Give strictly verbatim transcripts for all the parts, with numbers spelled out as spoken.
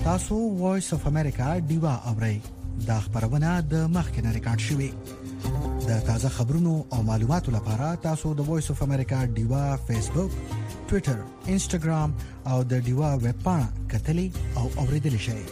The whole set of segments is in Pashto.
تاسو وایس اف امریکا ډیوا اورئ. دا خبرونه د مخکنه ریکارډ شوې. د تازه خبرونو او معلوماتو لپاره تاسو د وایس اف امریکا ډیوا فیسبوک، ټوئیټر، انسټاګرام او د ډیوا ویب پاڼه کتلی او اوریدلی شئ.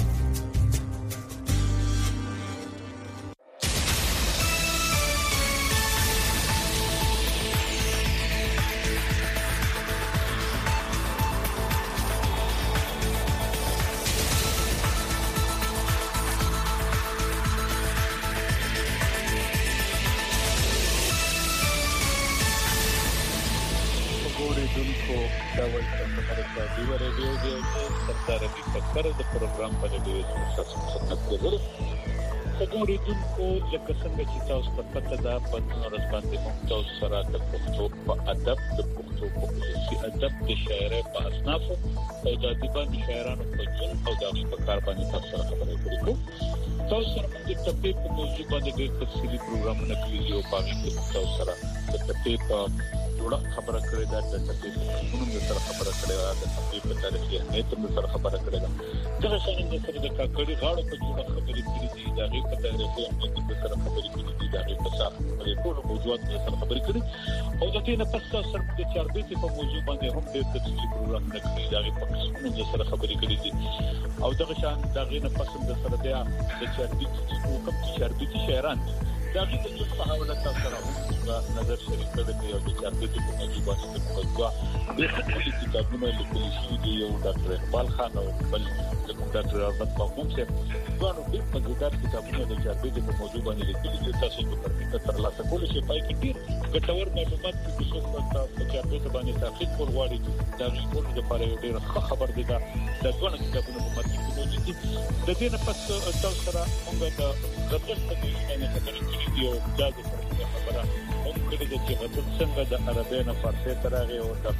خبرېدونکو لکه څنګه چې تاسو په پته ده په نن ورځ باندې موږ تاسو سره د پښتو په ادب د پښتو په خصوصي ادب د شاعرۍ په اصنافو او د ادیبانو شاعرانو په ژوند او د په کار باندې تاسو سره خبرې کوو. تاسو سره موږ د تطبیق په موضوع باندې ډېر تفصیلي پروګرامونه کوي او په هغه کې تاسو سره د تطبیق جوړه خبره کړې ده، د تطبیق موږ سره خبره کړې ده، د تطبیق په تاریخي اهمیت موږ سره خبره کړې ده. دا څنګه سره د کاکړي غاړو په جوړه خبرې کړې دي، دا غي په تاریخي اهمیت موږ سره خبرې کړې دي، دا غي په صح په ټول موضوعات موږ سره خبرې کړې او د دې نه پس سره د چاربېتي په موضوع باندې هم ډېر تفصیلي پروګرامونه کوي، دا غي په موږ سره خبرې کړې دي او دا شان دا غي نه پس د سره د چاربېتي حکم چاربېتي شاعران دا غي د څه په حواله تاسو سره نظر شریک کړی او د چاربېتي په موضوع باندې د موضوع د خپل کتابونو لیکل شوي دي او ډاکټر اقبال خان او بل ډاکټر احمد محمود صاحب دوه ډېر مزیدار کتابونه د چاربېتي په موضوع باندې لیکل دي. تاسو په پرمختګ تر لاسه کولای شئ پای کې ډېر ګټور معلومات چې تاسو په چاربېتي باندې تحقیق کول غواړئ دا ټول د لپاره یو ډېر ښه خبر دی. دا د دوه کتابونو په متن کې موجود دي. د دې نه پس تاسو سره موږ د غزل په اړه خبرې کړې دي او دا د خبره هم کړې ده چې غزل څنګه د عربی نه فارسی ته راغی او د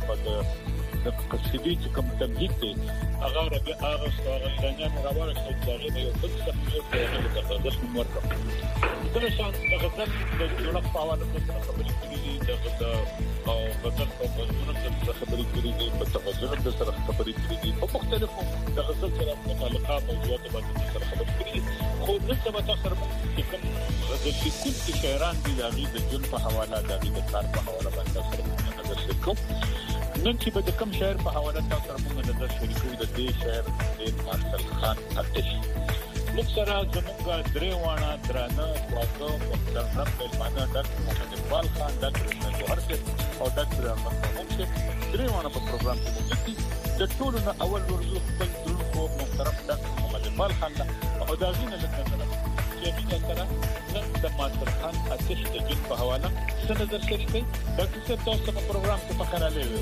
د قصیدې چې کوم تمهید دی هغه عربي هغه هغه ایرانیانو راوړل شو چې هغه یو بل څه د غزل ورته دا شان د غزل د جوړښت په اړه د خبرې کړې دي، د غزل او غزل په موضوع د خبرې کړې دي، په تفاصیل د سره خبرې کړې دي، په مختلفو د غزل سره متعلقه موضوعات باندې سره خبرې کړې دي. خو نن سبا تاسو سره کوم غزل لیکونکي شاعران دي د هغې د ژوند په حواله د هغې د کار په حواله باندې تاسو سره نظر شریکو. نن چې به د کوم شاعر په حواله تاسو سره موږ نظر شریکو د دې شاعر د مارشل خان آتش موږ سره زموږ درې واړه درانه خواږه محترم مېلمانه ډاکټر محمد اقبال خان، ډاکټر جوهر صاحب او ډاکټر احمد محمود صاحب درې واړه په پروګرام کې موجود دي. د ټولو نه اول ورزو خپل درونکو محترم ډاکټر محمد اقبال خان او د هغې نه لږ نظر چې سره نن د مارشل خان آتش د ژوند په حواله څه نظر شریکوي. ډاکټر صاحب تاسو په پروګرام کې په خیرالی وي.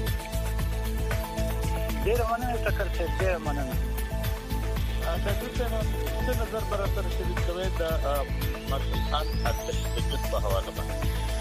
ډېره مننه ټکر صاحب، ډېره مننه. ډاکټر صاحب څه نظر به راسره شریک کوئ د مارشل خان آتش د ژوند په حواله باندې؟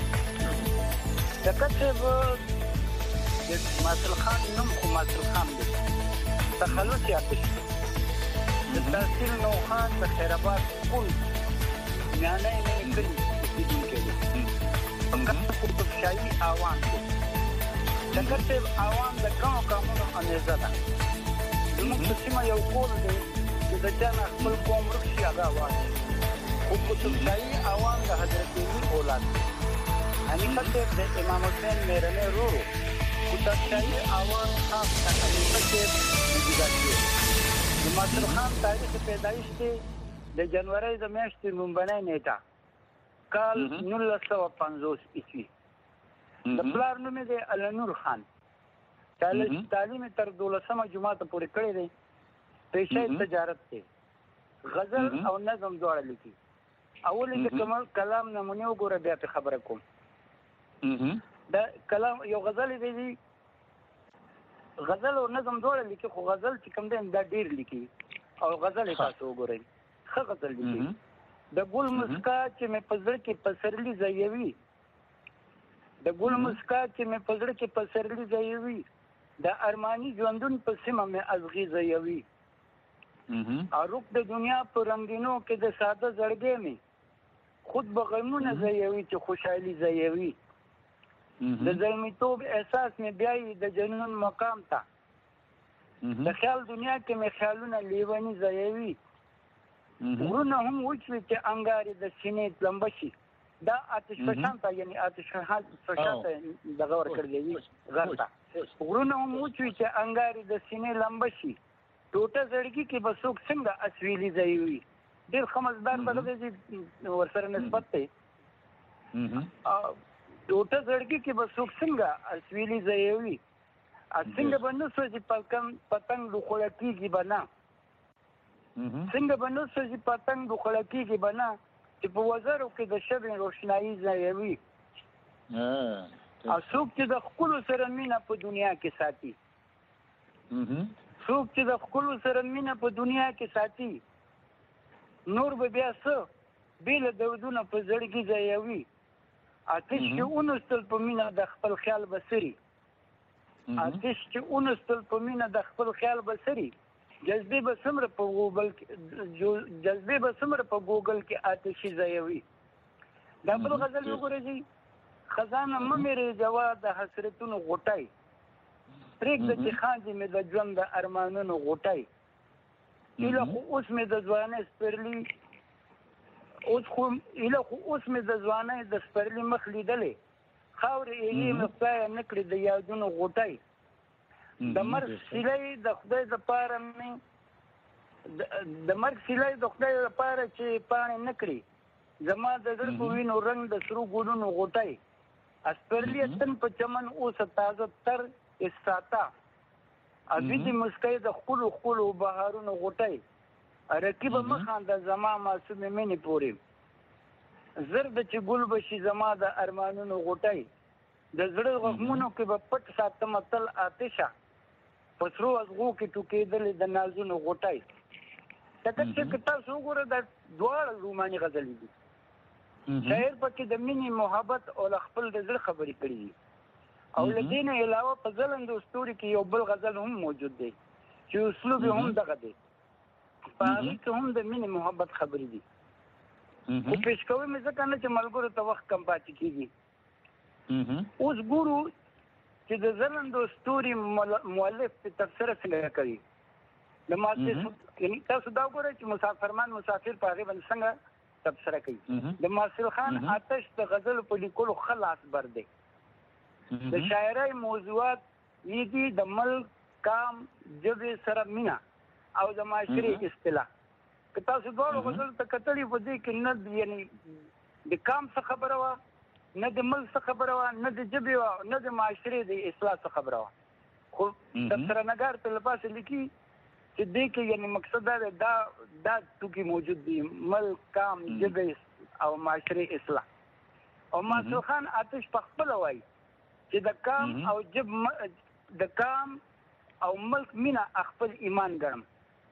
ټکر صاحب د مارشل خان نوم خو مارشل خان دی، تخلص یې آتش د تحصیل نوخان د خیرآباد سکول میانه یې نوې کلي اوسېدونکی دی. قطبشاهي عوام دی. ټکر صاحب عوام د ګڼو قومونو انیزه ده. زموږ په سیمه یو کور دی چې د چا نه خپل قوم ورک شي هغه افغان دی، خو قطبشاهي عوام د حضرت امیر اولاد دی. حنیفه صاحب د امام حسین میرنی ورور و. قطبشاهي عوام خاص د حنیفه صاحب نږدې د مارشل خان تاریخ پیدایش دی د جنورۍ د میاشتې لومبنۍ نیټه کال نولس سوه پنځوس عیسوي. د پلار نوم یې دی النور خان. تعلیم تر دولسمه جماعته پورې کړی دی. پیشه یې تجارت دی. غزل او نظم دواړه لیکي. اول یې د کلام نمونې وګوره بیا پرې خبره کوم. د کلام یو غزل یې دی غزل او نظم دواړه لیکي، خو غزل چې کوم دی دا ډېر لیکي او غزل یې تاسو وګورئ ښه غزل لیکي. د ګل مسکا چې مې په زړه کې پسرلي ځایوي، د ګل مسکا چې مې په زړه کې پسرلي ځایوي، د ارماني ژوندون په سیمه مې ازغي ځایوي، اروک د دنیا په رنګینو کې د ساده زړګی مې خود به غمونه ځایوي چې خوشحالي ځایوي، د زلمیتوب احساس مې بیایي د جنون مقام ته، د خیال دنیا کې مې خیالونه لیونی ځایوي غرونه هم وچوي چې انګارې د سینې لمبه شي دا آتش فشان ته یعنی آتش فشان ته دغه ورکړلی وي غر ته غرونه هم وچوي چې انګارې د سینې لمبه شي ټوټه زړګي کې به څوک څنګه اسویلي ځایوي ډېر ښه مزدار به دی چې ورسره نسبت دی ټوټه زړګي کې به څوک څنګه اسویلي ځایوي څنګه به نه سوځي پتنګ ډوخوړه کېږي به نه څنګه به نه سوځي پتنګ ډوخوړه کېږي به نه چې په وزرو کې د شبې روشنایي ځایوي او څوک چې د ښکلو سره مینه په دنیا کې ساتي څوک چې د ښکلو سره مینه په دنیا کې ساتي نور به بیا څه بېله دردونه په زړګي ځایوي آتش چې ونستل په مینه د خپل خیال بسري آتش چې اونستل په مینه د خپل خیال بسري جذبې به څومره په ګوګل کې جذبې به څومره په ګوګل کې آتشي ځایوي دا بل غزل وګورئ خزانه مه مېرې جواد د حسرتونو غوټۍ پرېږده چې خاندي مې د ژوند د ارمانونو غوټۍ ایله خو اوس مې د ځوانۍ سپرلي اوس خو ایله خو اوس مې د ځوانۍ د سپرلي مخ لیدلې خاورې ایلې مې خدایه نه کړې د یادونو غوټۍ د مرګ سیلۍ د خدای دپاره مې د مرګ سیلۍ د خدای دپاره چې پاڼې نه کړي زما د زړه په وینو رنګ د سرو ګلونو غوټۍ اسپرلي تن په چمن اوسه تازه تر استاتا ابي دې مسکۍ د خپلو خپلو بهارونو غوټۍ رقیبه مه خانده زما معصومې مینې پورې زر د چې ګل به شي زما د ارمانونو غوټۍ د زړه غږمونو کې به پټ ساتم تل آتشه په سرو ازغو کې ټوکېدلې د نازونو غوټۍ لکه چې تاسو وګورئ دا دواړه روماني غزلې دي شاعر پکې د مینې محبت او له خپل د زړه خبرې کړي دي او له دې نه علاوه په ځلند ستوري کې یو بل غزل هم موجود دی چې اسلوب هم دغه دی په هغې کې هم د مینې محبت خبرې دي خو پیش کوي مې ځکه نه چې ملګرو ته وخت کم پاتې کېږي اوس ګورو چې د ځلند ستوري مؤلف په تفسیر څنګه کوي د ماسل تاسو دا وګورئ چې مسافرمان مسافر په هغې باندې څنګه تبصره کوي د ماسل خان آتش د غزل په لیکلو ښه لاس بر دی د شاعرۍ موضوعات یې دي د ملک کام ژبې سره مینه او د معاشرې اصطلاح که تاسو دواړو غزلو ته کتلي په دې کې نه یعنې د کام څه خبره وه نه د ملک څه خبره وه نه د ژبې وه نه د معاشرې د اصلاح څه خبره وه خو تبصره نګار ته له پاسه لیکي چې دې کې یعنی مقصد دا دا دا ټکي موجود دي ملک کام ژبې او معاشرې اصلاح او ماسل خان آتش په خپله وایي چې د کام او جب د کام او ملک مینه خپل ایمان ګڼم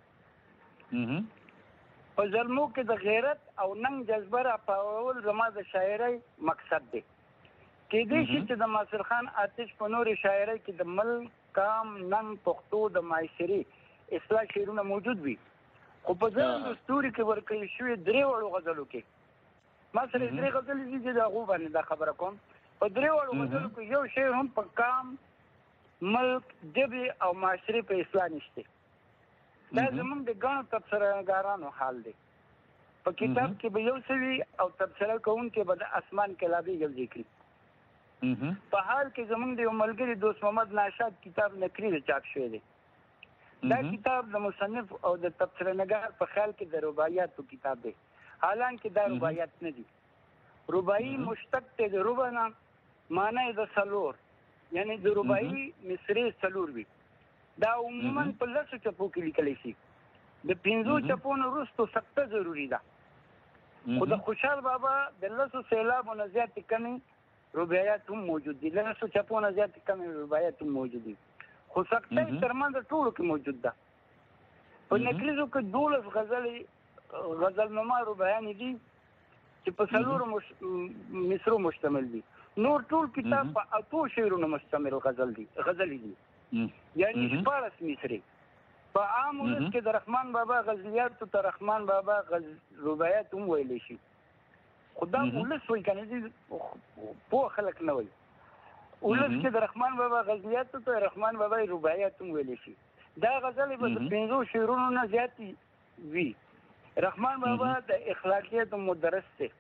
په ظلمو کې د غیرت او ننګ جذبه راپارول زما د شاعرۍ مقصد دی کېدای شي چې د ماسل خان آتش په نورې شاعرۍ کې د ملک کام ننګ پښتو د معاشرې اصلاح شعرونه موجود وي خو په ځلند ستوري کې ورکړل شوي درې وړو غزلو کې ما سره درې غزلې دي چې د هغو باندې دا خبره کوم په درې وړو غزلو کې یو شعر هم په کام ملک ژبې او معاشرې په اصلاح نشته دا زموږ د ګڼو تبصرهګارانو حال دی په کتاب کې به یو څه وي او تبصره کوونکی به د اسمان کلابې یو ځای کړي په حال کې زموږ د یو ملګري دوست محمد ناشاد کتاب نکري چاپ شوی دی دا کتاب د مصنف او د تبصره نګار په خیال کې د رباعیاتو کتاب دی حالانکه دا رباعیات نه دي رباعي مشتق دی د ربع نه معنی د څلور یعنی د رباعي مصرې څلور وي دا عموما په لسو چپو کې لیکلی شي د پنځو چپو نه وروستو سکته ضروري ده خو د خوشحال بابا د لسو سیلابو نه زیاتې کمې رباعیات هم موجود دي لسو چپو نه زیاتې کمې رباعیات هم موجود دي خو سکته یې ترمنځ ټولو کې موجود ده په نکریزو کې دولس غزلې غزلنما رباعیانې دي چې په څلورو مصرو مشتمل دي نور ټول کتاب په اتو شعرونو مشتمل غزل دي غزلې دي یعنی شپاړس مصرې په عام ولس کې د رحمان بابا غزلیاتو ته رحمان بابا رباعیات هم ویلی شي خو دا ولس وایي که نه دي پوه خلک نه وایي ولس کې د رحمان بابا غزلیاتو ته رحمان بابا رباعیات هم ویلی شي دا غزل به د پنځو شعرونو نه زیات وي. رحمان بابا د اخلاقیات مدرس دی.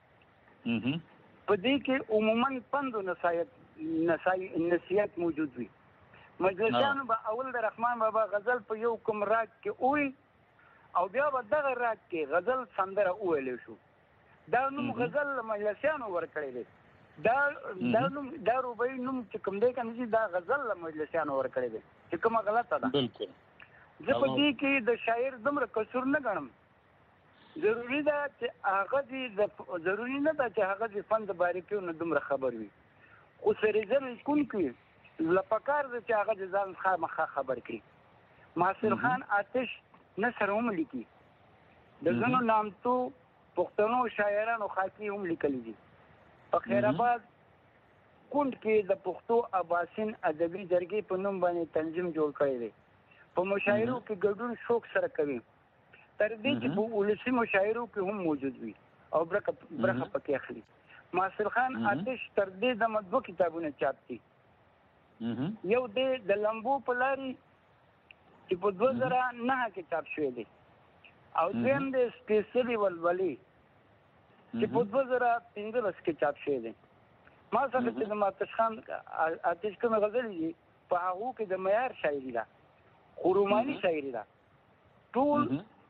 په دې کې عموما پند او نصایح نصیحت موجود وي. مجلسیانو به اول د رحمان بابا غزل په یو کوم راګ کې وي او بیا به دغه راګ کې غزل سندره وویلی شو. دا نوم غزل مجلسیانو ورکړی دی. دا دا نوم دا روبۍ نوم چې کوم دی که نه دا غزل مجلسیانو ورکړی دی چې کومه غلطه ده. بالکل زه په دې کې د شاعر دومره قصور نه ګڼم. ضروري ده چې هغه دې ضروري نه ده چې هغه دې فن د باریکیو نه دومره خبر وي، خو سریزه لیکونکی لپکار ده چې هغه د ځان خامخا خبر کړي. محسن خان آتش نثر هم لیکي. د ځینو نامتو پښتنو شاعرانو خاطرې هم لیکلي دي. په خیر آباد کونډ کې د پښتو اباسین ادبي جرګې په نوم باندې تنظیم جوړ کړی دی. په مشاعرو کې ګډون شوق سره کوي، تر دې چې په ولسي مشاعرو کې هم موجود وي او برخه پکې اخلي. محسن خان آتش تر دې دمه دوه کتابونه چاپ دي. یو دی د لمبو په لارې چې په دوه زره نهه کې چاپ شوی دی، او دویم دی سپېڅلې ولولې چې په دوه زره پنځلس کې چاپ شوی دی. ما سره چې د آتش خان آتش کومې غزلې دي په هغو کې د معیار شاعري ده، خو روماني شاعري ده. ټول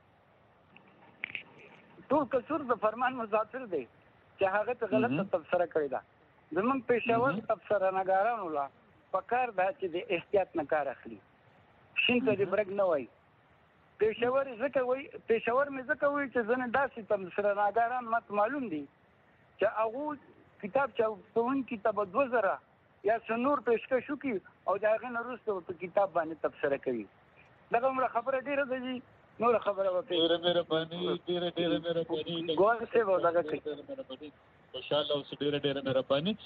ټول قصور د فرمان مسافر دی چې هغه ته غلطه تبصره کړې ده. زمونږ پېښور تبصره نګارانو لا پکار دا چې د احتیاط نه کار اخلي. شین ته دې برګ نه وایي. پېښور ځکه وایي پېښور مې ځکه وایي چې ځینې داسې تبصره نګاران ماته معلوم دي چې هغو کتاب چاپونکي ته به دوه زره یا څه نور پیشکش وکړي او د هغې نه وروسته په کتاب باندې تبصره کوي. دغه عمره خبره ډېره ده جي، نوره خبره به ډېره مهرباني ډېره ډېره مهرباني ګوهر صاحب او دغه څه خوشحاله اوسه. ډېره ډېره مهرباني.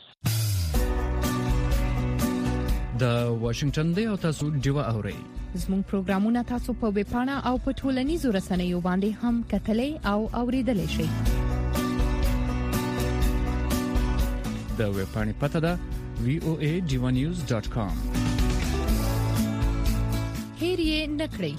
د واشنگټن دی او تاسو ډیوا اورئ. زموږ پروګرامونه تاسو په ویب پاڼه او په ټولنیزو رسنیو باندې هم کتلای او اوریدلای شئ. د ویب پاڼې پته ده وی او ای ډیوا نیوز ډاٹ کام. هیر یې نکړئ.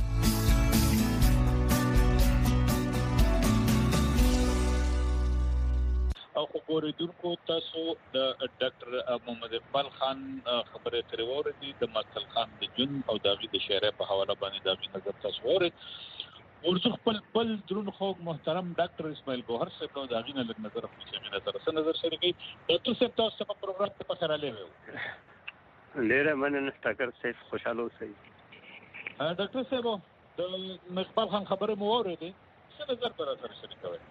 او خو ګورېدونکو تاسو د ډاکټر محمد اقبال خان خبرې ترې واورېدې، د مقتل خان د ژوند او د هغې د شاعرۍ په حواله باندې د هغې نظر تاسو واورېد. ورزو خپل بل دروند خوږ محترم ډاکټر اسماعیل ګوهر صاحب د هغې نه لږ نظر اخلو چې هغې نظر څه نظر شریکوي. ډاکټر صاحب تاسو ته په پروګرام کې په خیر راغلی وو. ډېره مننه ډاکټر صاحب، خوشحاله اوسئ. ډاکټر صاحب د اقبال خان خبرې مو واورېدې، څه نظر به راسره شریکوئ؟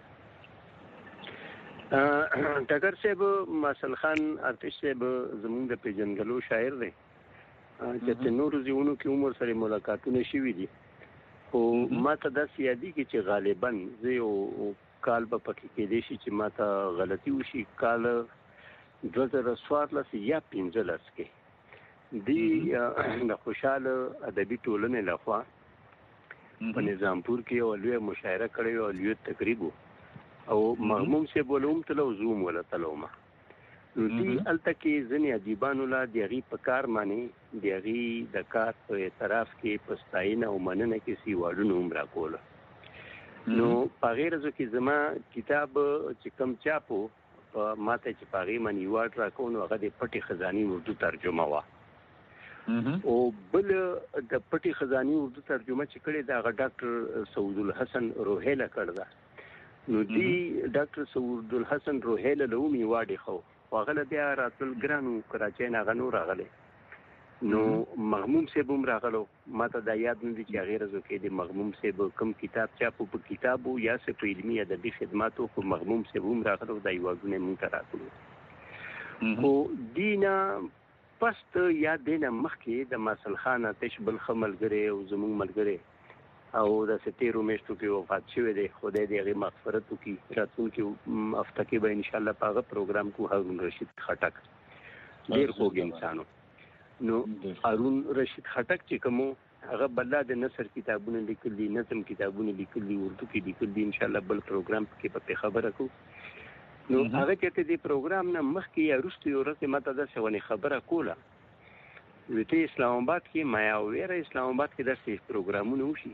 ډاکټر صاحب محسن خان آتش صاحب زموږ د پیژنګلو شاعر دی چې په نورو ځایونو کې عمر سره ملاقاتونه شوي دي، خو ما ته داسې یادېږي چې غالبا زه یو کال به پکې کېدی شي چې ما ته غلطي وشي، کال دوه زره څوارلس یا پنځلس کې د د خوشحاله ادبي ټولنې لخوا په نظامپور کې یو لویه مشاعره کړې وه، لوی تقریب او مغموم صاحب ولوم تلو زوم ولا تلومه. نو دې هلته کې ځینې ادیبانو لا د هغې په کار باندې د هغې د کار په اعتراف کې په ستاینه او مننه کې سیوارډونه هم راکوله. نو په هغې ورځو کې زما کتاب چې کوم چاپ و په ما ته چې په هغې باندې ایوارډ راکوو نو هغه د پټې خزانې اردو ترجمه وه. او بل د پټې خزانې اردو ترجمه چې کړې ده هغه ډاکټر سعود الحسن روهیله کړې ده. نو دی ډاکټر سعود الحسن روهیله له هم ایوارډ خو هغه له بیا راتلل ګرانو کراچۍ نه هغه نور راغلی. نو مغموم صاحب هم راغلو، ما ته دا یاد نه دي چې هغې ورځو کې د مغموم صاحب کوم کتاب چاپ په کتاب و یا څه په علمي ادبي خدماتو، خو مغموم صاحب هم راغلو، دا ایوارډونه یې موږ ته راکړو. خو دې نه پس یا دې نه مخکې د محسن خان آتش بل ښه ملګری او زموږ ملګری او داسې تېرو میاشتو کې وفات شوی دی، خدای دې هغې مغفرت وکړي. راتلونکي هفته کې به انشاءالله په هغه پروګرام کو هارون رشید خټک ډېر خوږ انسان و. نو هارون رشید خټک چې کوم هغه بله د نثر کتابونه لیکل دي، نظم کتابونه لیکل دي، اردو کې لیکل دي. انشاءالله بل پروګرام کې به پرې خبره کوو. نو هغه چې ته دې پروګرام نه مخکې یا وروسته یو ورځ ما ته داسې ونې خبره کوله وته اسلام آباد کې ما یو ویره اسلام آباد کې داسې پروګرامونه وشي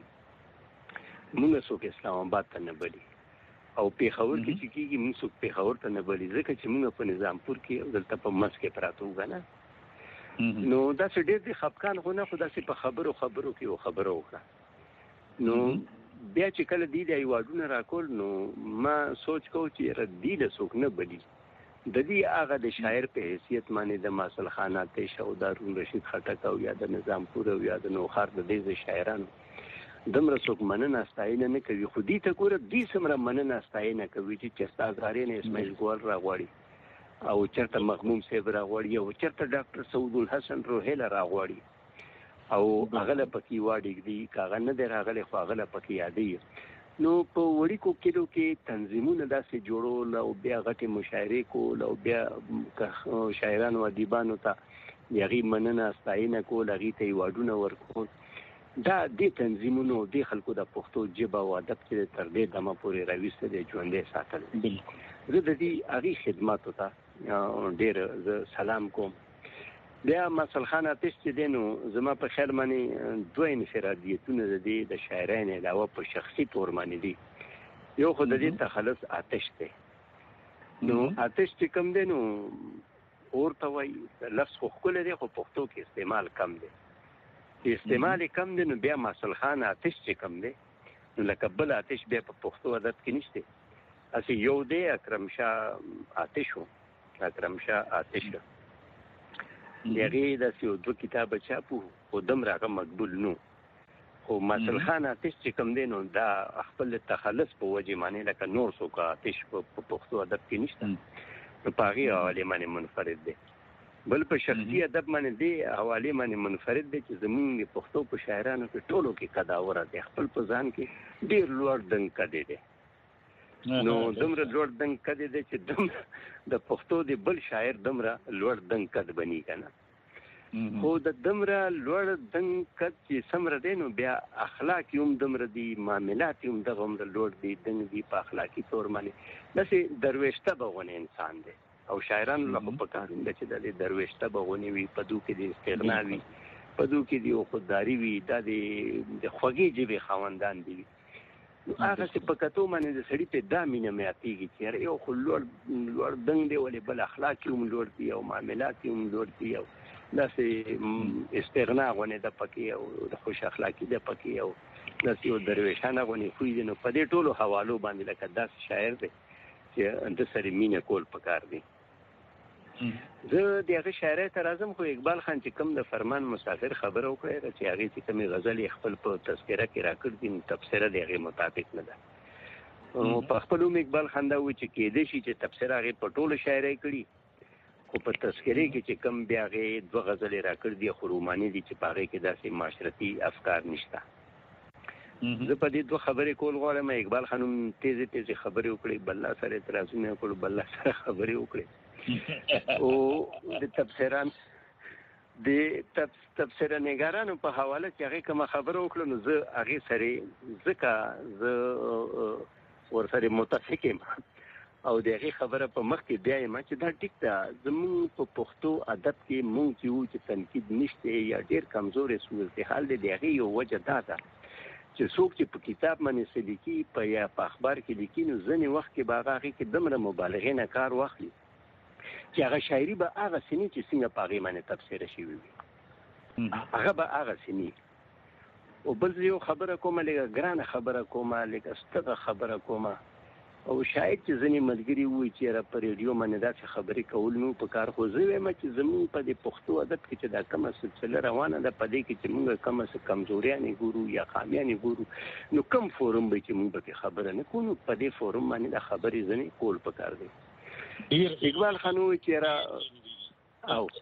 موږ څوک اسلام آباد ته نه بلی او پیښور کې چې کېږي موږ څوک پیښور ته نه بلی ځکه چې موږ په نظامپور کې دلته په منځ کې پراته وو کنه نو دا څه ډېر دي خپکان خو نه خو داسې په خبرو خبرو کې و خبرو وکړه نو بیا چې کله دی د ایوارډونه راکول نو ما سوچ کو چې ردی له څوک نه بلی د دې هغه د شاعر په حیثیت باندې د ماسل خان آتش او دارون رشید خټک او یا د نظامپور او یا د نوخار د دې شاعرانو دمر څوک مننه ستاینه نه کوي خو دې ته ګوره دې سمره مننه ستاینه کوي چې استادارین اسماعیل ګول راغواړي او چرته مغموم صاحب راغواړي او چرته ډاکټر سعود الحسن روحیل راغواړي او هغه پکې واډي دی کاغه نه دی راغلی خو هغه پکې یادې نو په وړي کو کېدو کې تنظیمونه داسې جوړول او بیا غټي مشاعرې کول او بیا شاعرانو او ادیبانو ته یغي مننه ستاینه کول هغه ته واډونه ورکول دا د تنظیمونو د خلکو د پښتو ژبه او ادب کې تر دې دمه پورې راويسته دي ژوندې ساتل زه د دې هغه خدماتو ته ډېر سلام کوم بیا مسل خان آتش چې دینو زما په خیر باندې دوه انفرادیتونه د دې د شاعرانو علاوه په شخصي تور باندې دي یو خو د دې تخلص آتش ته نو آتش چې کوم دینو اورته وای لفظ خو خپل دی خو پښتو کې استعمال کم دی استعمال کم دی نو بیا مسل خان آتش چې کم دی نو لکه بل آتش بیا په پښتو ادب کې نشته اسی یو دی اکرم شاه آتش و اکرم شاه آتش یغه د سیو دو کتابه چاپو خو دم راغه مقبول نو خو مسل خان آتش چې کم دی نو دا خپل تخلص په وجه معنی لکه نور څوک آتش په پښتو ادب کې نشته نو پاغي حواله باندې منفرد دی بل په شخصي ادب باندې دی حواله باندې منفرد دی چې زمونږ د پښتو په شاعرانو کې ټولو کې قداوره دی خپل په ځان کې ډیر لوړ دنګ کدي دی نو دمره لوړ دنګ کدي دی چې دم د پښتو د بل شاعر دمره لوړ دنګ کد بني کنه خو د دمره لوړ دنګ کد چې سمره دی نو بیا اخلاق هم دمره دی معاملات هم دغه عمر لوړ دی دنګ دی په اخلاقی تور باندې داسې درويشته بغونه انسان دی او شاعرانو له په کارون د چې د درويشته بغونی وي په دو کې د استغنا وي په دو کې د خودداري وي د د خوږی جبه خواندان دي هغه چې په کتو باندې د سړی په دامینه میاتیږي چې یو خلور لور دنګ دی ولې بل اخلاق هم لور دي او معاملات هم لور دي او داسې استغنا غونه د پکې او د خوش اخلاقی د پکې او داسې یو درویشانه غونی خو دې نو په دې ټولو حوالو باندې لکه داس شاعر دی چې د سره مینه کول پکار دی زه دغه شاعر ته راځم خو اقبال خان چې کوم د فرمان مسافر خبرو کوي چې هغه چې کومي غزل خپل په تذکرہ کې راکړ دي تفسیر دغه مطابق نه ده او په خپل هم اقبال خان دا و چې کې دې شي چې تفسیر هغه په ټولو شاعرۍ کړي خو په تذکرې کې چې کوم بیا هغه دوه غزل راکړ دي خو روماني دي چې پاره کې داسې معاشرتي افکار نشته زه په دې دوه خبرې کول غواړم اقبال خانم تیزه تیزه خبرې وکړي بل سره اعتراضونه کول بل سره خبرې وکړي او د تفسیران د تفسیر نگارانو په حواله چې هغه کوم خبرو وکړو نو زه هغه سره ځکه زه ورسره متفق یم او دغه خبره په مخ کې بیا یم چې دا ټیک ده زموږ په پښتو ادب کې مونږ چې و چې تنقید نشته یا ډیر کمزورې صورتحال دی دغه یو وجه ده چې څوک چې په کتاب باندې سلیکي په یا په اخبار کې لیکي نو ځنې وخت کې باغه کې دمره مبالغه نه کار واخلي چې هغه شاعري به هغه سني چې څنګه پاغي باندې تفسیر شي وي هغه به هغه سني او بل یو خبره کومه لګه ګرانه خبره کومه لګه ستغه خبره کومه او شاید چې ځنی ملګری وي چې را پر ریډیو باندې دا خبرې کول نو په کار خو زه وایم چې زمون په دې پښتو ادب کې چې دا کومه سلسله روانه ده په دې کې چې موږ کومه څه کمزوریانې ګورو یا خامیانې ګورو نو کم فورم به چې موږ به خبره نه کوو په دې فورم باندې دا خبرې ځنی کول په کار دی اقبال خانوي چې را او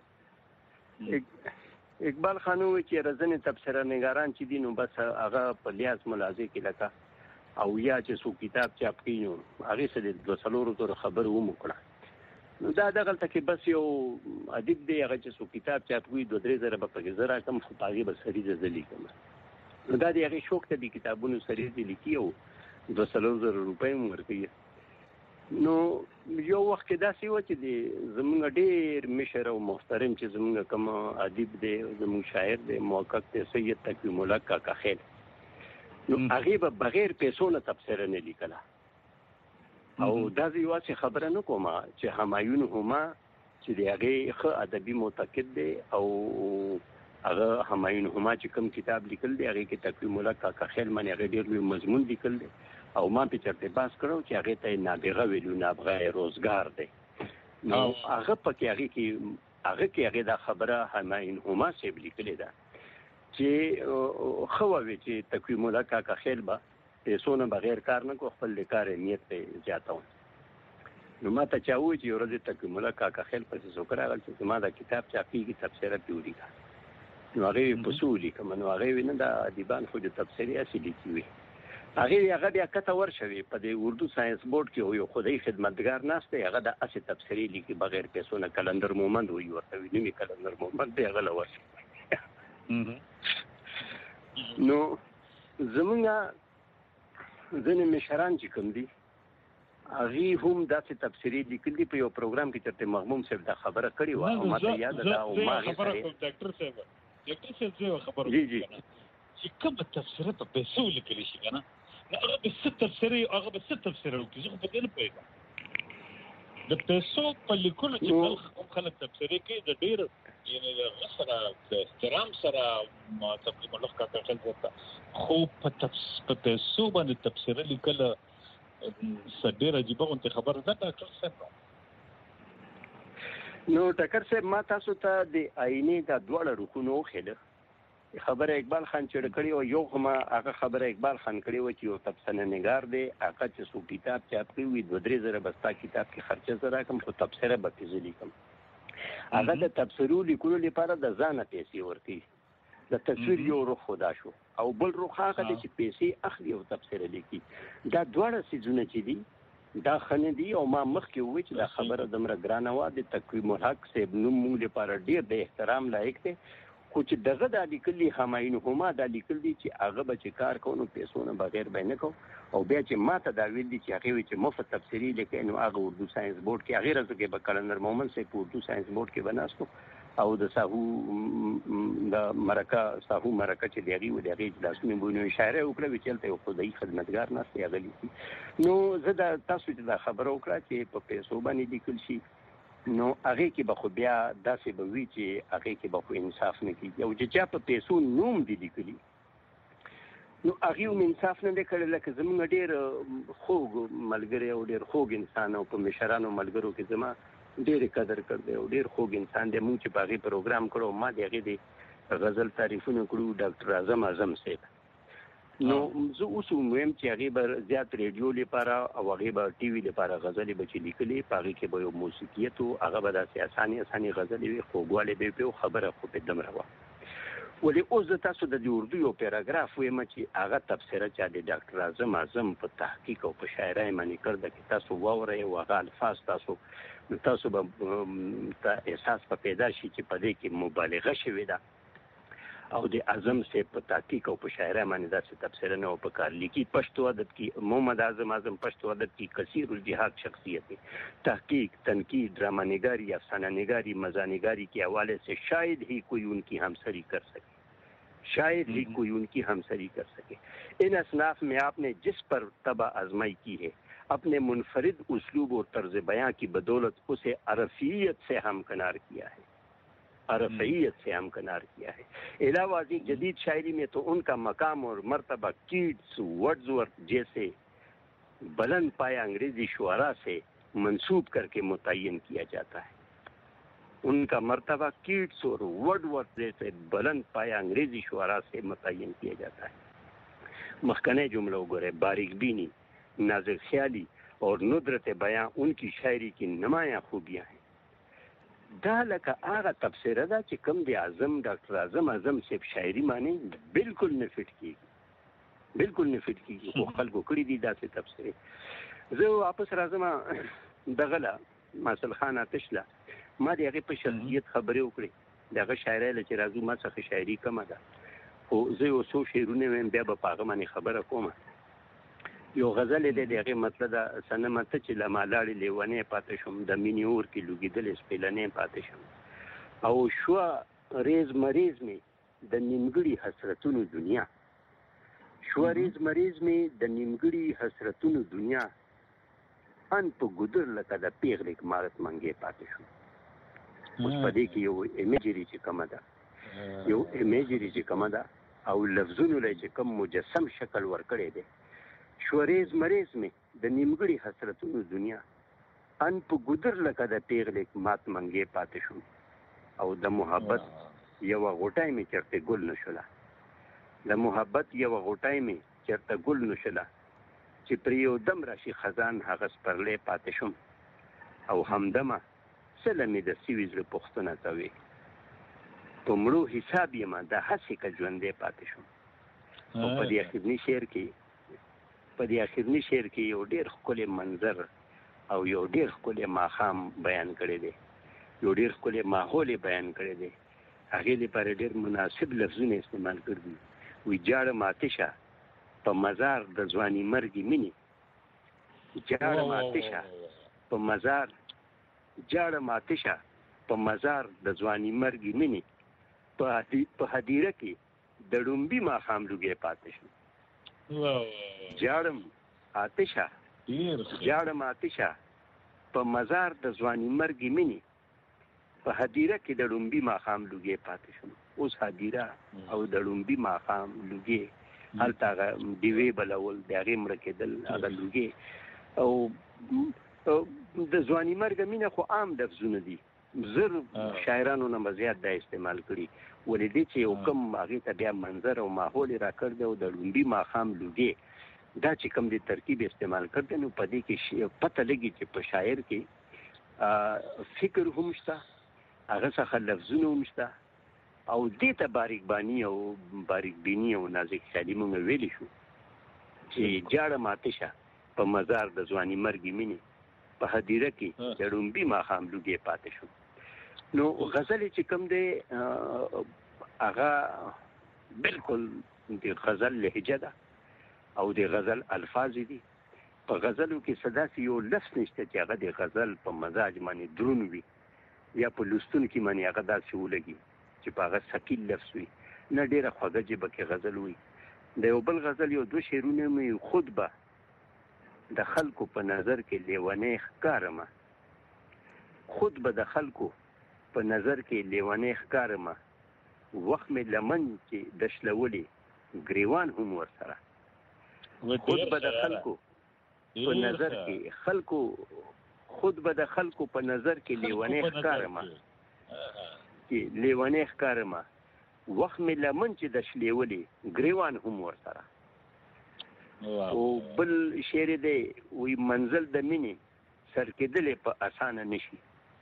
اقبال خانوي چې رزنه تبصره نگاران چې دینو بس هغه په لیاز ملازم کې لکه او یا چې سو کتاب چاپ کینو هغه سره د څلورو تر خبر و مکړه نو دا دغه تکي بس یو ادیب دی هغه چې سو کتاب چاپ کوي دوه درې زره په کې زرا کم خپاغي به سری ځلې کوم نو دا دی هغه شوق ته د کتابونو سری دي لیکي او دوه څلور زره روپۍ ورکړي نو یو وخت کې داسې و چې د زمونږ ډېر مشر او محترم چې زمونږ کوم ادیب دی زمونږ شاعر دی محقق دی سید تقی مولا کاکا خیل نو هغه به بغیر پیسو نه تفسیر نه لیکله او دا یو څه خبره نه کومه چې همایون هما چې دی هغه خ ادبي معتقد دی او هغه همایون هما چې کوم کتاب لیکل دی هغه کې تقی مولا کاکا خیل باندې هغه ډېر لوی مضمون لیکل دی او ما په چرته باس کړو چې هغه ته نابغه ویلو نابغه روزګار دی نو هغه پکې هغه کې هغه کې هغه دا خبره همایون هما سیب لیکلې ده چې خو وی چې تقویم الله کاکا خیل با پیسونه بغیر کار نه کو خپل کار نیت ته زیاتو نو ما ته چاوي چې ورځ تقویم الله کاکا خیل پسې سوکرا غل چې ما دا کتاب چاپیږي تفسیر پیوري کا نو هغه په سولي کوم نو هغه ویني دا دیبان خو د تفسیری اصلي کیوي هغه هغه بیا کته ورشوي په دې اردو ساينس بورډ کې یو خدای خدمتګار ناشته هغه د اصلي تفسیری لیکي بغیر پیسو نه کلندر مومند وي ورته ویني کلندر مومند دی هغه لور نو زمونږه ځنې مشران چې کوم دي هغه هم داسې تفسیری لیکل دي په یو پروګرام کې چې مغموم صاحب دا خبره کړې و او ماته یاد ده او ما خبره کوم ډاکټر صاحب ډاکټر صاحب زه خبره جی جی چې کوم تفسیر په پیسو لیکل شي کنه هغه به ست تفسیر هغه به ست تفسیر او چې په دې نه پېږه د پیسو په لیکلو چې کوم خلک تفسیر کوي د ډیر یعنی د سره د احترام سره ما تقریبا لږ کاته چل خو په تفسیر په پیسو باندې تفسیر لیکل سډیر عجیب غونډه خبره ده ډاکټر صاحب نو ټکر صاحب ما تاسو ته د آینې د دوړ رکونو خېده خبره اقبال خان چې کړی او یو هم هغه خبره اقبال خان کړی و چې یو تفسیر نگار دی هغه چې سو کتاب چاپ کړی دوه درې زره بستا کتاب کې خرچه زره کم خو تفسیر به پیځلی کم هغه د تفسیرو لیکلو لپاره د ځانه پیسې ورکړي د تصویر یو روح خدا شو او بل روح هغه چې پیسې اخلي او تفسیر لیکي دا دواړه سيزونه چې دي دا خنه دي او ما مخکې وې چې دا خبره دمره ګرانه و د تقویم الحق صاحب نوم موږ لپاره ډیر د احترام لایق دی خو چې دغه د لیکلي همایون هما د لیکل دي چې هغه به چې کار کوو پیسونه بغیر به نه کو او بیا چې ما ته دا ویل دي چې هغه چې مفت تفسیری لیکي نو هغه اردو ساينس بورډ کې هغه راځي کې به کلندر مومن سي په اردو ساينس بورډ کې بناستو او د ساهو د مرکه ساهو مرکه چې دیږي و دیږي د لاسونو بونو اشاره وکړه چې تل یو خدای خدمتګار ناشته هغه لیکي نو زه دا تاسو ته دا خبره وکړه چې په پیسو باندې لیکل شي نو هغه کې به خو بیا داسې به وي چې هغه کې به خو انصاف نه کیږي او چې چا په پیسو نوم دي لیکلي نو هغه هم انصاف نه کړی لکه زموږ ډېر خوږ ملګری او ډېر خوږ انسان او په مشرانو ملګرو کې زما ډېر قدر کړ دی او ډېر خوږ انسان دی مونږ چې په هغې پروګرام کړو ما د هغې د غزل تعریفونه کړو ډاکټر اعظم اعظم صاحب نو زه اوس ویم چې هغې به زیات ریډیو لپاره او هغې به ټي وي لپاره غزلې به چې لیکلې په هغې کې به یو موسیقیت و هغه به داسې اسانې اسانې غزلې وي خوږوالی به یې پې خبره خو پې دومره وه ولې اوس زه تاسو د دې اردو یو پیراګراف ویم چې هغه تفسیره چا د ډاکټر اعظم اعظم په تحقیق او په شاعرۍ باندې کړ ده چې تاسو واورئ او هغه الفاظ تاسو تاسو به احساس په پیدا شي چې په دې کې مبالغه شوې ده او د اعظم سے په تحقیق او په شاعرۍ باندې داسې تفسیر نه او په کار لیکي پښتو ادب کې محمد اعظم اعظم پښتو ادب کی کثیر الجهاد شخصیت ہے تحقیق تنقید ड्रामा نگاری افسانہ نگاری مزاح نگاری کے حوالے سے شاید ہی کوئی ان کی ہمسری کر سکے شاید ہی کوئی ان کی ہمسری کر سکے ان اصناف میں آپ نے جس پر طبع آزمائی کی ہے اپنے منفرد اسلوب اور طرز بیاں کی بدولت اسے عرفیت سے ہمکنار کیا ہے عرفیت سے ہمکنار کیا ہے علاوہ ازیں جدید شاعری میں تو ان کا مقام اور مرتبہ کیٹس ورڈزورتھ جیسے بلند پایہ انگریزی شعراء سے منسوب کر کے متعین کیا جاتا ہے ان کا مرتبہ کیٹس اور ورڈزورتھ جیسے بلند پایہ انگریزی شعراء سے متعین کیا جاتا ہے مخکنہ جملہ وګورئ باریک بینی نازک خیالی اور ندرت بیاں ان کی شاعری کی نمایاں خوبیاں ہیں دا لکه هغه تفسیره ده چې کوم د اعظم ډاکټر اعظم اعظم صاحب شاعري باندې بالکل نه فټ کېږي بالکل نه فټ کېږي خو خلکو کړي دي داسې تفسیرې زه واپس راځم دغه له ماسل خان آتش له ما د هغې په شخصیت خبرې وکړې د هغه شاعرۍ له چې راځو ما څخه شاعري کمه ده خو زه یو څو شعرونه ویم بیا به په هغه باندې خبره کوم یو غزل دې دغه مطلب دا سنمت چې لمالاړي لیونه پاتې شوم د مینی اور کې لګیدل سپیلنې پاتې شوم او شو ریز مریض می د نیمګړي حسرتونو دنیا شو ریز مریض می د نیمګړي حسرتونو دنیا ان په ګدر لکه د پیغلیک مارت منګې پاتې شو اوس په دې کې یو ایمیجری چې کومه ده یو ایمیجری چې کومه ده او لفظونو لای چې کوم مجسم شکل ورکړی دی شوریز مریض می د نیمګړي حسرتونو دنیا ان په ګدر لکه د پیغلیک مات منګې پاتې شو او د محبت یو غوټای می چرته ګل نشوله د محبت یو غوټای می چرته ګل نشوله چې پر یو دم راشي خزان هغه سپرلې پاتې شوم او همدمه سلمې د سیویز له پښتنه کوي په مړو حساب یې ما د هڅې کا ژوندې پاتې شوم او په دې اخرنی شعر کې په دې اخرنی شعر کې یو ډېر ښکلی منظر او یو ډېر ښکلی ماښام بیان کړی دی یو ډېر ښکلی ماحول بیان کړی دی هغې لپاره ډېر مناسب لفظونه استعمال کړي دي وی جاړم آتشه په مزار د ځواني مرګي مینې جاړم آتشه په مزار جاړم آتشه په مزار د ځواني مرګي مینې په هدیره کې د ډومبي ماښام لوګې پاتې شو جاړم آتشه جاړم آتشه په مزار د ځواني مرګي مینې په هدیره کې د ډومبي ماښام لوګې پاتې شو اوس هدیره او د ډومبي ماښام لوګې هلته هغه ډیوې بلول د هغې مړه کېدل هغه لوګې او د ځواني مرګه مینه خو عام لفظونه دي زر شاعرانو نه زیات دا استعمال کړي ولې دې چې یو کم هغې ته بیا منظر او ماحول یې راکړ دی او د ډومبي ماښام لوګې دا چې کوم د ترکیب استعمال کړ دی نو په دې کې پته لګي چې په شاعر کې فکر هم شته هغه څخه لفظونه هم شته او دې ته باریک بانی او باریک بینی او نازک خیالي مونږ ویلی شو چې جاړم آتشه په مزار د ځواني مرګي مینې په هدیره کې د ډومبي ماښام لوګې پاتې شو نو غزل چې کوم دی هغه بالکل د غزل لهجه ده او د غزل الفاظ دي په غزلو کې صداسي یو لفظ نشته چې هغه د غزل په مزاج باندې درون وي یا په لوستون کې باندې هغه داسې ولګي چې په هغه ثقیل لفظ وي نه ډېره خوږه ژبه کې غزل وي د یو بل غزل یو دوه شعرونه مې خود به د خلکو په نظر کې لیونی ښکارمه خود به د خلکو په نظر کې لیونی ښکارمه وخت مې لمن چې دشلولې ګریوان هم ورسره خود به د خلکو په نظر کې خلکو خود به د خلکو په نظر کې لیونی ښکارمه چې لیونی ښکارمه وخت مې لمن چې دشلولې ګریوان هم ورسره او بل شعر دی وی منزل د مینې سر کېدلې په اسانه نشي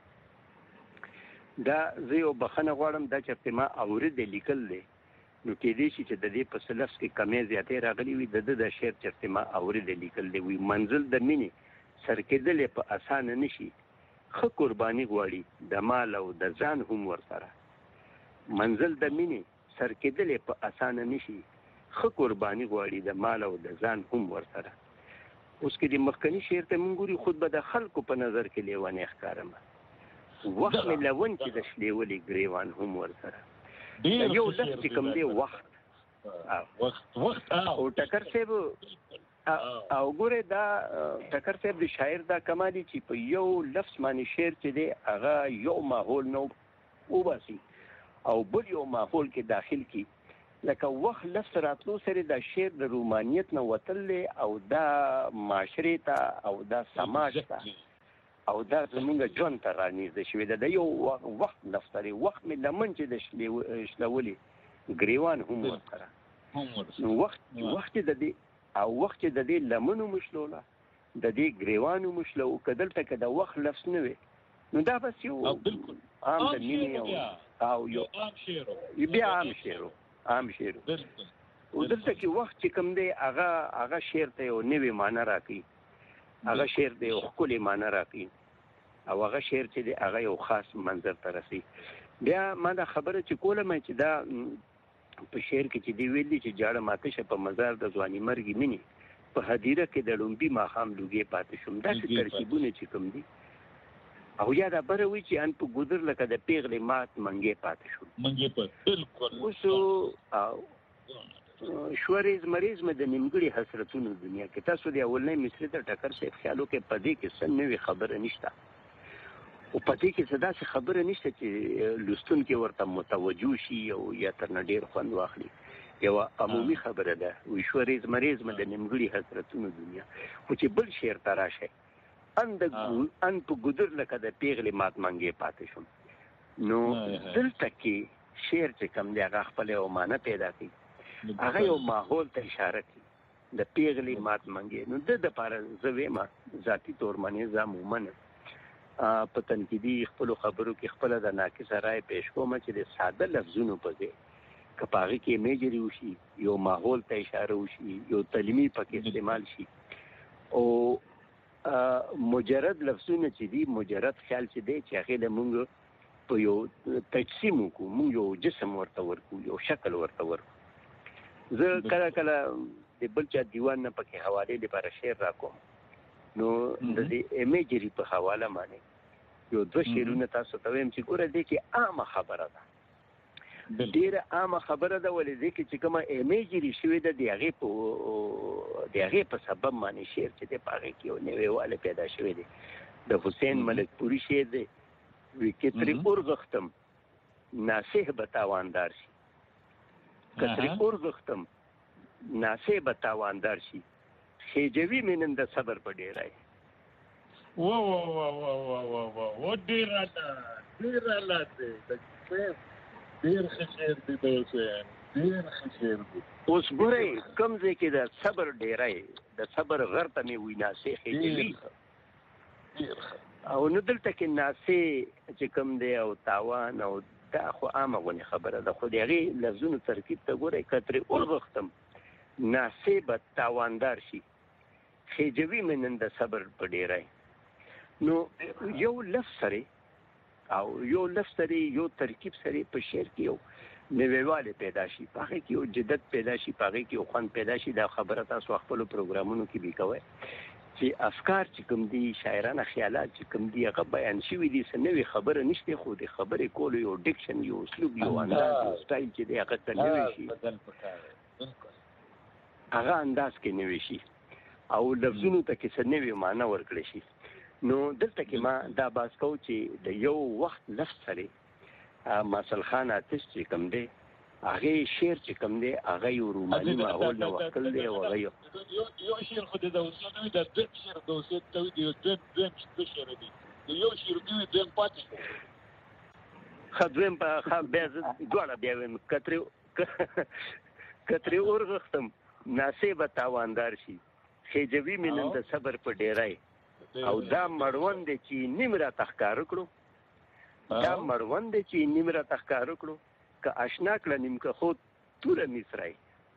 دا زه یو بخښنه غواړم دا چېرته ما اورېدی لیکل دی نو کېدای شي چې د دې په څه لفظ کې کمې زیاتې راغلي وي د ده دا شعر چېرته ما اورېدی لیکل دی وی منزل د مینې سر کېدلې په اسانه نشي ښه قرباني غواړي د مال او د ځان هم ورسره منزل د مینې سر کېدلې په اسانه نشي ښه قرباني غواړي د مال او د ځان هم ورسره اوس کې د مخکني شعر ته مونږ ګوري خود به د خلکو په نظر کې لیونی ښکارمه وخت مې لون چې دشلولې ګریوان هم ورسره یو لفظ چې کوم دی وخت او ټکر صاحب او ګوره دا ټکر صاحب د شاعر دا کمال دی چې په یو لفظ باندې شعر چې دی هغه یو ماحول نو وباسي او بل یو ماحول کې داخل کی لکه وخت لفظ راتلو سره د شعر د رومانیت نه وتل او دا معاشرې ته او دا سماج ته او دا زمونږ ژوند ته رانږدې شوی ده د یو وخت لفظ سره وخت مې لمن چې دشلولې ګریوان هم ورسره وخت وخت د دې او وخت د دې لمنو مشلوله د دې ګریوانو مشلو کدل ته که د وخت لفظ نه وي نو دا بس یو بالکل عام د مینې او یو عام شعر بیا عام شعر عام شعر او دلته کې وخت چې کوم دی هغه هغه شعر ته یو نوې معنی راکوي هغه شعر ته یو ښکلې معنی راکوي او هغه شعر چې دی هغه یو خاص منظر ته رسي بیا ما دا خبره چې کوله مې چې دا په شعر کې چې دی ویلي چې جاړه ماته شه په مزار د ځواني مرګي مینې په هدیره کې د لومبي ماښام لوګي پاتې شوم. داسې ترکیبونه چې کوم دي او یا دا بره وی چې ان په ګودر لکه د پیغلې مات منګې پاتې شو منګې په بالکل اوس او شوریز مریض مې د نیمګړي حسرتونو دنیا کې تاسو د اولنې مصری ته ټکر شي خیالو کې پدې کې سن نوې خبره نشته او پدې کې صدا څه خبره نشته چې لستون کې ورته متوجو شي او یا تر نه ډیر خوند واخلي. یو عمومي خبره ده وی شوریز مریض مې د نیمګړي حسرتونو دنیا خو چې بل شعر ته راشه ان د ان په ګودر لکه د پیغلې مات منګې پاتې شوم. نو دلته کې شعر چې کوم دی هغه خپل او معنی پیدا کوي. هغه یو ماحول ته اشاره کوي د پیغلې مات منګې. نو د لپاره زه وایم ذاتی تور باندې زمومن په تنقیدي خپل خبرو کې خپل د ناقصه رائے پېښ کوم چې د ساده لفظونو په ځای کپاغي کې میجری وشي یو ماحول ته اشاره وشي یو تعلیمي پکې استعمال شي او مجرد لفظونه چې دي مجرد خیال چې دی چې هغه له مونږ په یو تقسیم کو مونږ یو جسم ورته ورکو یو شکل ورته ورکو. زه کله کله د بل چا دیوان نه پکې حواله لپاره شعر راکوم نو د دې ایمیجری په حواله باندې یو دوه شعرونه تاسو ته وایم چې ګوره دې کې عامه خبره ده ډیره عامه خبره ده ولې دې کې چې کومه ایمیجری شوې ده د هغې په د هغې په سبب باندې شعر چې دی په هغې کې یو نوی والی پیدا شوی دی. د حسین ملک پوري شعر دی وی کترې اورغختم ناسح به تاواندار شي کترې اورغختم ناسح به تاواندار شي خېجوي مې نن د صبر په ډیرای. وا وا وا وا وا وا وا وا ډیر الله ډیر الله دې ډیر خیر دې دوسه ډیر خیر دې. اوس ګورئ کوم ځای کې د صبر ډیرای د صبر غر ته مې وی ناسح خېجوي او نو دلته کې ناسح چې کوم دی او تاوان او دا خو عامه غونې خبره ده خو د هغې لفظونو ترکیب ته ګورئ کترې اورغختم ناسح به تاواندار شي خېجوي مې نن د صبر په ډیرای. نو یو لفظ سره او یو لفظ سره یو ترکیب سره په شعر کې یو نویوالی پیدا شي په هغې کې یو جدت پیدا شي په هغې کې یو خوند پیدا شي. دا خبره تاسو خپلو پروګرامونو کې به کوئ چې افکار چې کوم دي شاعرانه خیالات چې کوم دي هغه بیان شوي دي څه نوې خبره نشته خو د خبرې کولو یو ډکشن یو اسلوب یو انداز یو سټایل چې دی هغه ته نوی شي هغه انداز کې نوی شي او لفظونو ته کې څه نوې معنی ورکړی شي. نو دلته کې ما دا باز کوو چې د یو وخت لفظ سره ماسل خان آتش چې کوم دی هغې شعر چې کوم دی هغه یو روماني ماحول نه وکړل دی او هغه یو یو شعر خو د اوسې نه وي دا دویم شعر د اوسې ته وي د دویم دویم څه شعر دی د یو شعر نه وي دویم پاتې ښه دویم په ښه بیا زه دواړه بیا وایم کترې کترې اورغختم ناسح به تاواندار شي خېجوي مې نن د صبر په ډیرای او دا مړوند دی چې نیم راته ښکاره کړو دا مړوند دی چې نیم راته ښکاره کړو که اشنا کړه نیم که خو توره مصرای.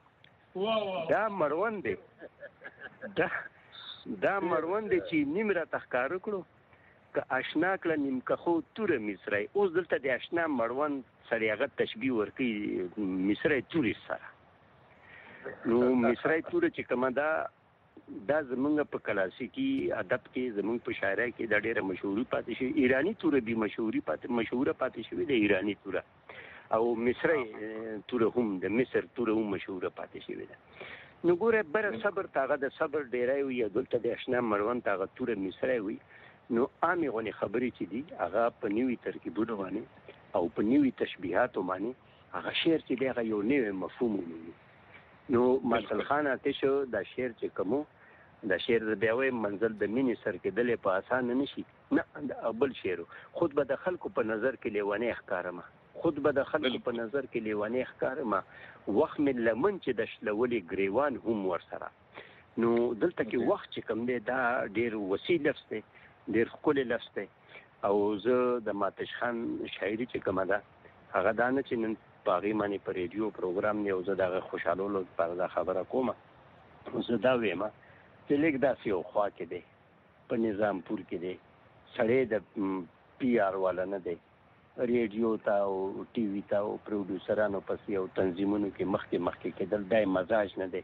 دا مړوند دی دا دا مړوند دی چې نیم راته ښکاره کړو که اشنا کړه نیم که خو توره مصرای. اوس دلته د اشنا مړوند سره هغه تشبیه ورکوي مصرای تورې سره. نو مصرای توره چې کومه ده دا زمونږ په کلاسیکي ادب کې زمونږ په شاعرۍ کې دا ډېره مشهوري پاتې شوې. ایراني توره به مشهوري پاتې مشهوره پاتې شوې د ایراني توره او مصری توره هم د مصر توره هم مشهوره پاتې شوې ده. نو ګوره بره صبر ته هغه د صبر ډیری وي یا دلته د اشنا مړوند ته هغه توره مصری وي. نو عامې غونې خبرې چې دي هغه په نوي ترکیبونو باندې او په نوي تشبیهاتو باندې هغه شعر چې دی هغه یو نوی مفهوم ومومي. نو ماسل خان آتشو دا شعر چې کومو دا شعر بیا وایم منزل د مینې سر کېدلی په اسانه نشي نه بل شعر خود به د خلکو په نظر کې لیونی ښکارمه خود به د خلکو په نظر کې لیونی ښکارمه وخت مې لمن چې د شلولې ګریوان هم ورسره. نو دلته کې وخت چې کوم دی دا ډېر وسیع لفظ دی ډېر ښکلی لفظ دی او زه د ماتش خان شاعري چې کومه ده هغه دا نه چې نن په هغې باندې په ریډیو پروګرام دی او زه د هغه خوشحالولو لپاره دا خبره کومه. زه دا وایم چې لیک داسې یو خوا کې دی په نظامپور کې دی سړی د پی آر والا نه دی ریډیو ته او ټي وي ته او پروډوسرانو پسې او تنظیمونو کې مخکې مخکې کېدل دا یې مزاج نه دی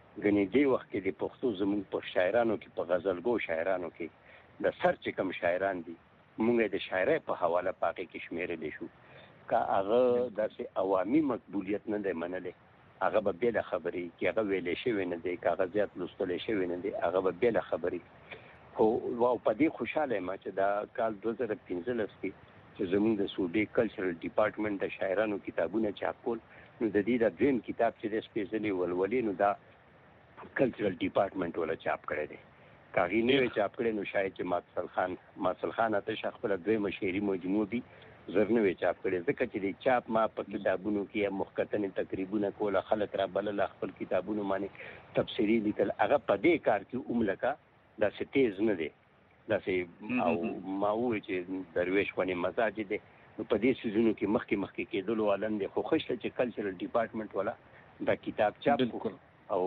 غني دی وخت کې د پښتو زموږ په شاعرانو کې په غزلګو شاعرانو کې د سر چې کوم شاعران دي موږ د شاعرۍ په حواله پاکه کې شمیرل شو کا هغه داسې عوامي مقبولیت نه دی منلې هغه به بل خبري کې هغه ویلې شوی نه دی کاغذات لوستل شوی نه دی هغه به بل خبري خو واو په دې خوشاله ما چې دا کال دوه زره پنځلس کې چې زموږ د سوډي کلچرل ډپارټمنټ د شاعرانو کتابونه چاپ کول نو د دې د دریم کتاب چې د سپیشلی ولولې نو دا کلچرل ډپارټمنټ ولا چاپ کړی دی کاغی نه چاپ کړی نو شاید چې ماتسل خان ماتسل خان اته خپل دوی مشهوري مجموعي زرنه وی چاپ کړي ځکه چې د چاپ ما په کتابونو کې مخکتنه تقریبونه کوله خلک را بل خپل کتابونو باندې تفسیری لیکل هغه په دې کار کې اوملکا دا څه تیز نه دی دا څه او ما وې چې درویش ونی مزاج دی نو په دې سيزونو کې مخکې مخکې کېدل ولند خو خوشته چې کلچرل ډپارټمنټ ولا دا کتاب چاپ کړ او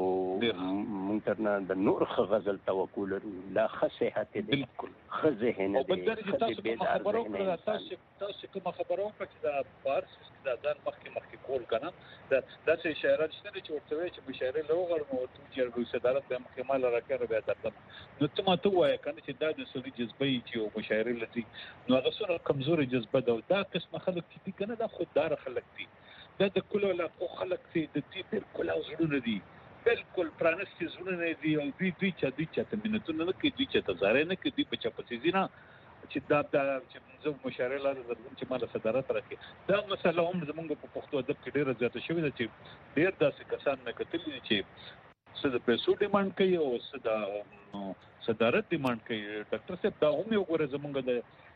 مونږ ترنه د نور غزل توکل لا خصيحت دي بالکل خزه نه دي او بدر تاسو کوم خبرو کړه تاسو تاسو کوم خبرو کړه چې دا فارس دا ځان مخکې مخکې کول کنه دا د څه شاعران شته چې ورته وي چې مشاعر له وغړ نو ورته چې ورغو صدارت د مخکمل راکړه بیا درته نو ته ما ته وایې کنه چې دا د سړي جذبه چې او مشاعر لته نو هغه سره کمزوري جذبه ده دا قسم خلک چې کنه دا خوددار خلک دي دا د کله لا خلک چې د دې پر کله زړونه دي بالکل پرانستی زونه دی او دوی دوی چې دوی چې تمنتونه نه کوي دوی چې تزارې نه کوي دوی په چپسیزینا چې دا د چې زو مشاعر لاره زرګون چې مال صدارت راکړي دا مسله هم زمونږ په پښتو ادب کې ډیره زیاته شوې ده چې ډیر داسې کسان نه کتلي چې څه د پیسو ډیماند کوي او څه د صدارت ډیماند کوي ډاکټر صاحب دا هم یو ګوره زمونږ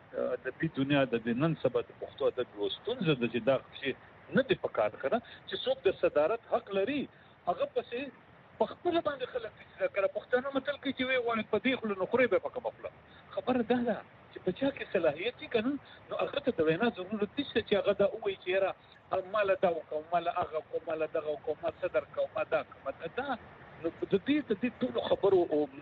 د د دې دنیا د نن سبا د پښتو ادب وستون زده چې دا چې نه دی پکار کړه چې څوک د صدارت حق لري هغه پسې په خپل باندې خلک چې کله پښتانه متل کې چې وي وانه په دې خلک نو خوري به پکې مخله خبر ده ده چې په چا کې صلاحيت کنه نو هغه ته د وینا ضرورت نشته چې هغه دا وایي چې را مال دا او مال هغه او مال دغه او مال صدر کو ما دا دا نو د دې د دې ټول خبرو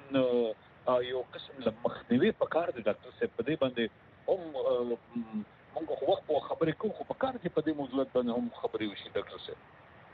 او یو قسم لمخنیوي په کار د ډاکټر صاحب په دې باندې هم موږ خو وخت په خبرې کوو خو په کار کې په دې موضوعات باندې هم خبرې وشي ډاکټر صاحب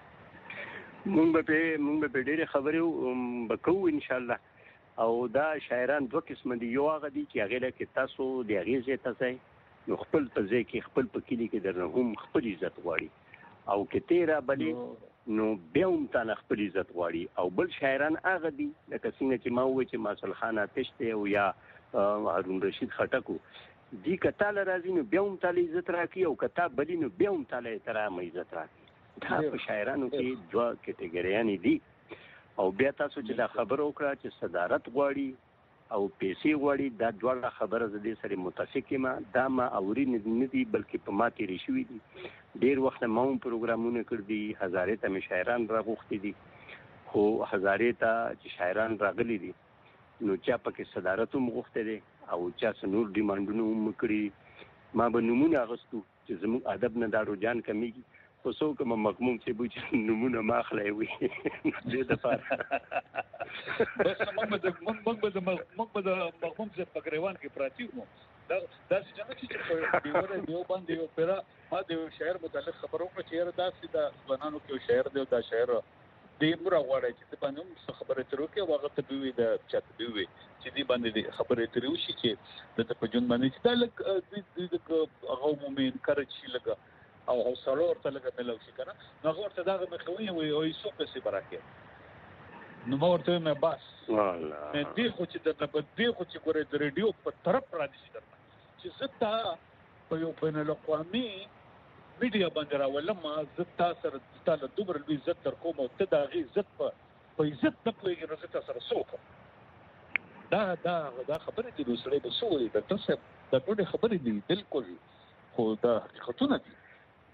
مونږ به مونږ به ډېرې خبرې وکړو ان شاء الله او دا شاعران دوه قسم دي یو هغه دي چې هغه له تاسو د هغه ځای تاسو نو خپل په ځای کې خپل په کلی کې درنه هم خپل عزت غواړي او کې تیرا بلې نو بیا هم تا خپل عزت غواړي او بل شاعران هغه دي لکه څنګه چې ما وې چې ماسل خان آتشته او یا هارون رشید خټکو دي کتاله راځي نو بیا هم تعالی عزت راکړي او کتا بلی نو بیا هم تعالی احترام عزت راکړي دا په شاعرانو کې دوه کټګریانې دي او بیا تاسو چې دا خبر وکړه چې صدارت غواړي او پیسې غواړي دا ډول خبره زده سره متفق ما دا ما اوري نه دي بلکې په ماتې رشوي دي ډیر وخت ما هم پروګرامونه کړ دي هزارې ته شاعران راغوښتي دي خو هزارې ته چې شاعران راغلي دي نو چا پکې صدارت هم غوښته دي او چا نور ډیماندونه هم کړی ما به نمونه اغستو چې زموږ ادب نه دا رجحان کمیږي خو څوک ما مغموم چې بوج نمونه ماخلای وي دې د پاره بس موږ به موږ به موږ به مغموم چې په ګریوان کې پراتی وو دا دا چې چې په دیوره دیو باندې یو پیرا ما د شاعر متعلق خبرو کړ چې دا سیده ځوانانو کې شاعر دی دا شاعر دی مر غواړي چې په نوم خبره ترو کې واغه ته وی دا چت وی چې دی باندې خبره ترو شي چې د په جون باندې چې دا لګ د هغه مومن کرچی لګ او حوصله ورته لګه ملو شي کنه نو ورته دا مخوي وي او یې څه څه برکه نو ورته مې بس والله مې دې خو چې د په دې خو چې ګورې د ریډیو په طرف را دي درته چې زتا په یو بین الاقوامي میډیا باندې راولم زتا سره ستاله دوبر لوی عزت تر کوم او ته دا غي عزت په په عزت نه پويږي نو زتا سره سوک دا دا دا خبره دي دوسرې به سوې د تاسو دا ټول خبرې دي بالکل خو دا حقیقتونه دي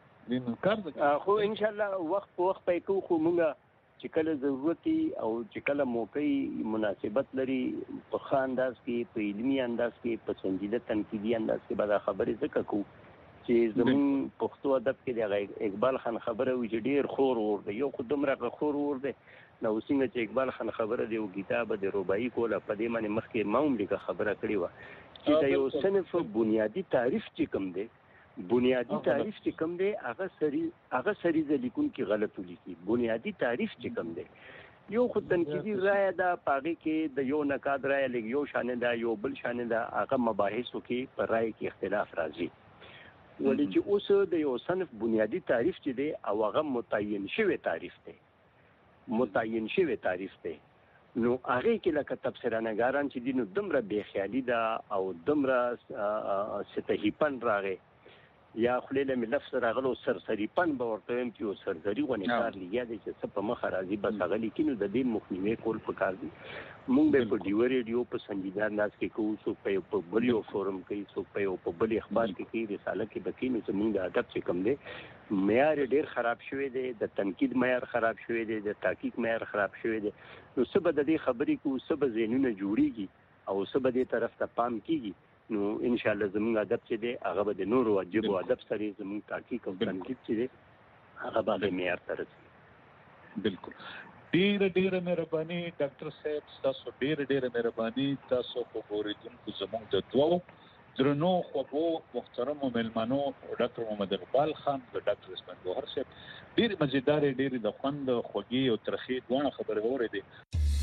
خو ان شاء الله وخت په وخت پې کو خو مونږه چې کله ضرورتي او چې کله موقعي مناسبت لري په خانداز کې په علمي انداز کې په سنجیده تنقیدي انداز کې به دا خبرې ذکر کو چې زمون پښتو ادب کې د اقبال خان خبره وي چې ډیر خور ور دی یو خدمره خور ور دی نو څنګه چې اقبال خان خبره دی او کتاب د رباعي کوله په دې باندې مخکې ماوم لیکه خبره کړې و چې دا یو صنف بنیادی تعریف چې کوم دی بنیادی تعریف چې کوم دی هغه سری هغه سری د لیکون کې غلط ولیکي بنیادی تعریف چې کوم دی یو خو تنقیدي رائے دا پاغي کې د یو نقاد رائے لګ یو شان دا یو بل شان دا هغه مباحثو کې پر رائے کې اختلاف راځي ولې چې اوس د یو صنف بنیادی تعریف چې دی او هغه متعین شوی تعریف دی متعین شوی تعریف دی نو هغه کې لکه تفسیرانګاران چې دینو دمره بے خیالي دا او دمره سطحي پن راغی یا خلیله می لفظ راغلو سرسری پن به ورته هم چې سرسری غونې کار لګیا دی چې څه په مخ راځي بس هغه لیکینو د دې مخنیوي کول پکار دي مونږ به په ډیو ریډیو په سنجیدار ناس کې کوو سو په بلیو فورم کې سو په بل اخبار کې کې رساله کې بکینو چې مونږ د ادب چې کم دی معیار ډیر خراب شوی دی د تنقید معیار خراب شوی دی د تحقیق معیار خراب شوی دی نو څه به د دې خبرې کو څه به ذهنونه جوړیږي او څه به دې طرف ته پام کیږي نو ان شاء الله زموږ ادب چې دی هغه به د نور واجب او ادب سره زموږ تحقیق او تنقید چې دی هغه به معیار تر بالکل ډیر ډیر مهرباني ډاکټر صاحب تاسو ډیر ډیر مهرباني تاسو په اوریدونکو زموږ د دوو درنو خو محترم ملمنو ډاکټر محمد اقبال خان او ډاکټر اسماعیل ګوهر صاحب ډیر مزیدار ډیر د خوند خوږی او ترخی دوه خبرې اورېدې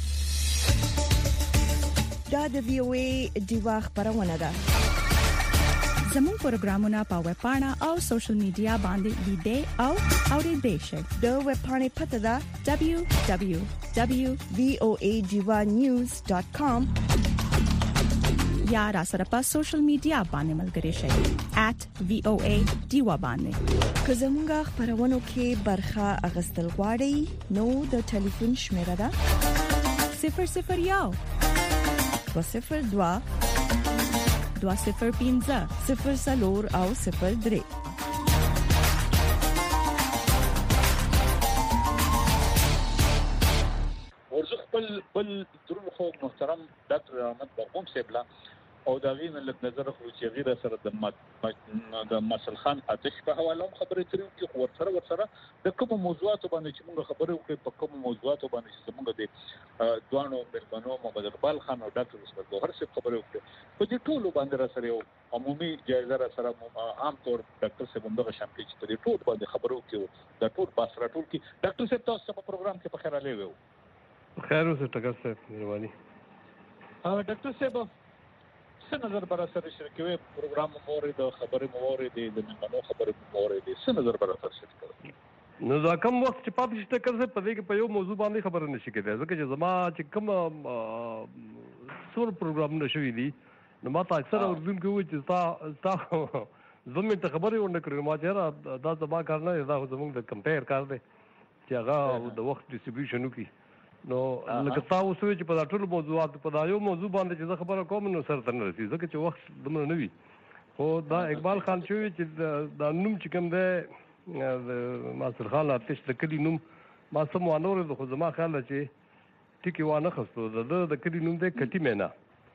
دا د وی او ای دیوا خبرونه ده زموږ پروګرامونه په ویب پاڼه او سوشل میډیا باندې لیدې او اورېدې شئ د ویب پاڼې پته ده دبليو دبليو دبليو ډاٹ وی او ای دیوا نیوز ډاٹ کام یا را سره په سوشل میډیا باندې ملګري شئ ایٹ وی او ای دیوا باندې که زموږ خبرونو کې برخه اغستل غواړئ نو د ټلیفون شمیره ده صفر صفر یو دو صفر دوا دو صفر پینزه صفر سلور او صفر درې ورزخ بل بل درو خو محترم ډاکټر احمد برغوم صاحب لا او دا غین له نظر خو چې غیر سره د د مسل خان آتش په حواله خبرې ترې چې ورسره ورسره د کوم موضوعات باندې چې موږ خبرې وکړې په کوم موضوعات باندې چې موږ د دوانو ملمنو محمد اقبال خان او ډاکټر اسماعیل ګوهر صاحب خبرې وکړې په دې ټولو باندې را سره یو عمومي جایزه را سره عام طور ډاکټر صاحب همدغه شام کې چې په دې ټول باندې خبرو کې د ټول باس را ټول کې ډاکټر صاحب تاسو په پروګرام کې په خیر علي وو خیر اوسه ټکر صاحب مهرباني ډاکټر صاحب څه نظر بر سره شریکوي پروګرام مورې د خبرې مورې د ملمنو خبرې مورې د څه نظر بر سره شریکوي نو دا کوم وخت چې پاتې شته کړه په دې کې په یو موضوع باندې خبره نشي کېدای ځکه چې زما چې کوم څور پروګرام نشوي دي نو ما ته اکثر اردن کې وایي چې تا تا زموږ ته خبرې ونه کړې ما چې دا زما کار نه دا زموږ د کمپیر کار دی چې هغه د وخت ډیسټریبیوشن وکړي نو لکه تاسو چې په ټولو موضوعاتو په دا یو موضوع باندې چې خبره کوم نو سره تر رسیدي ځکه چې وخت دومره نه وي خو دا اقبال خان چې دا نوم چې کوم دی د ماسر خان آتش د کلی نوم ما سم وانور د خو زما خیال چې ټکی وانه خستو د د کلی نوم دی کټی مینا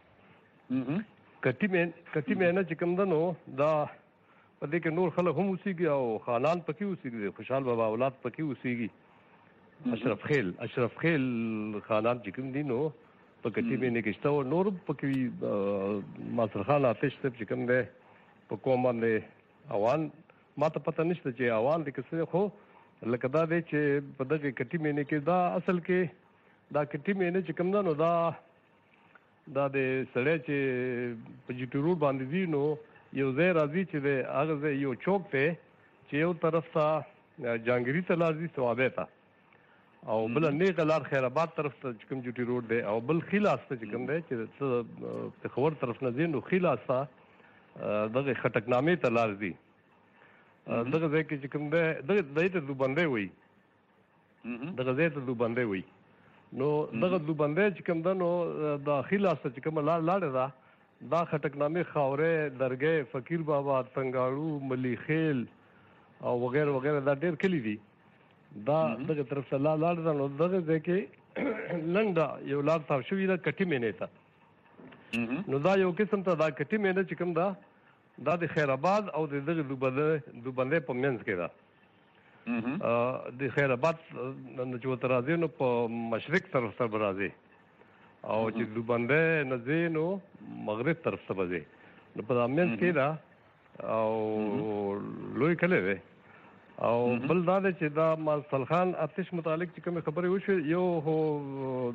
کټی مین کټی مینا چې کوم ده نو دا په دې کې نور خلک هم اوسېږي او خانان پکې اوسېږي خوشحال بابا اولاد پکې اوسېږي اشرف خیل اشرف خیل خانان چې کوم دي نو په کټي باندې کې شته او نور پکې ماسر خان آتش چې کوم دی په کوم باندې اوان ما ته پته نشته چې اوان د کسه خو لکه دا دی چې په دغه کټي باندې کې دا اصل کې دا کټي باندې چې کوم نو دا دا د سړی چې په جټی روډ باندې دی نو یو ځای راځي چې هغه یو چوک ته چې یو طرف ته جانګيري ته لارځي ثوابه ته او بل نه غلار خیر آباد طرف ته کوم جوټي روډ دی او بل خلاص ته کوم دی چې په خبر طرف نه زین نو خلاص ته دغه خټکنامه ته لار دی دغه ځکه چې کوم دی دغه دایته دوبندې وي دغه ځایته دوبندې وي نو دغه دوبندې چې کوم ده نو د خلاص ته کوم لار لاړه دا دا خټکنامه خاورې درګې فقیر بابا تنګاړو ملي خیل او وغیرہ وغیرہ دا ډېر کلی دي دا دغه طرف ته لاړ نو دغه ځکه لنډه یو لار تاو شوې ده کټي مینه ته نو دا یو قسم ته دا کټي مینه چې کوم دا دا د خیر آباد او د دغه دوبندې دوبندې په منځ کې ده د خیر آباد نو چې ترازه نو په مشرق طرف ته برازي او چې دوبندې نزه نو مغرب طرف ته بځي نو په منځ کې دا او لوی کله ده او بل دا چې دا مارسل خان آتش متعلق چې کوم خبرې وشو یو هو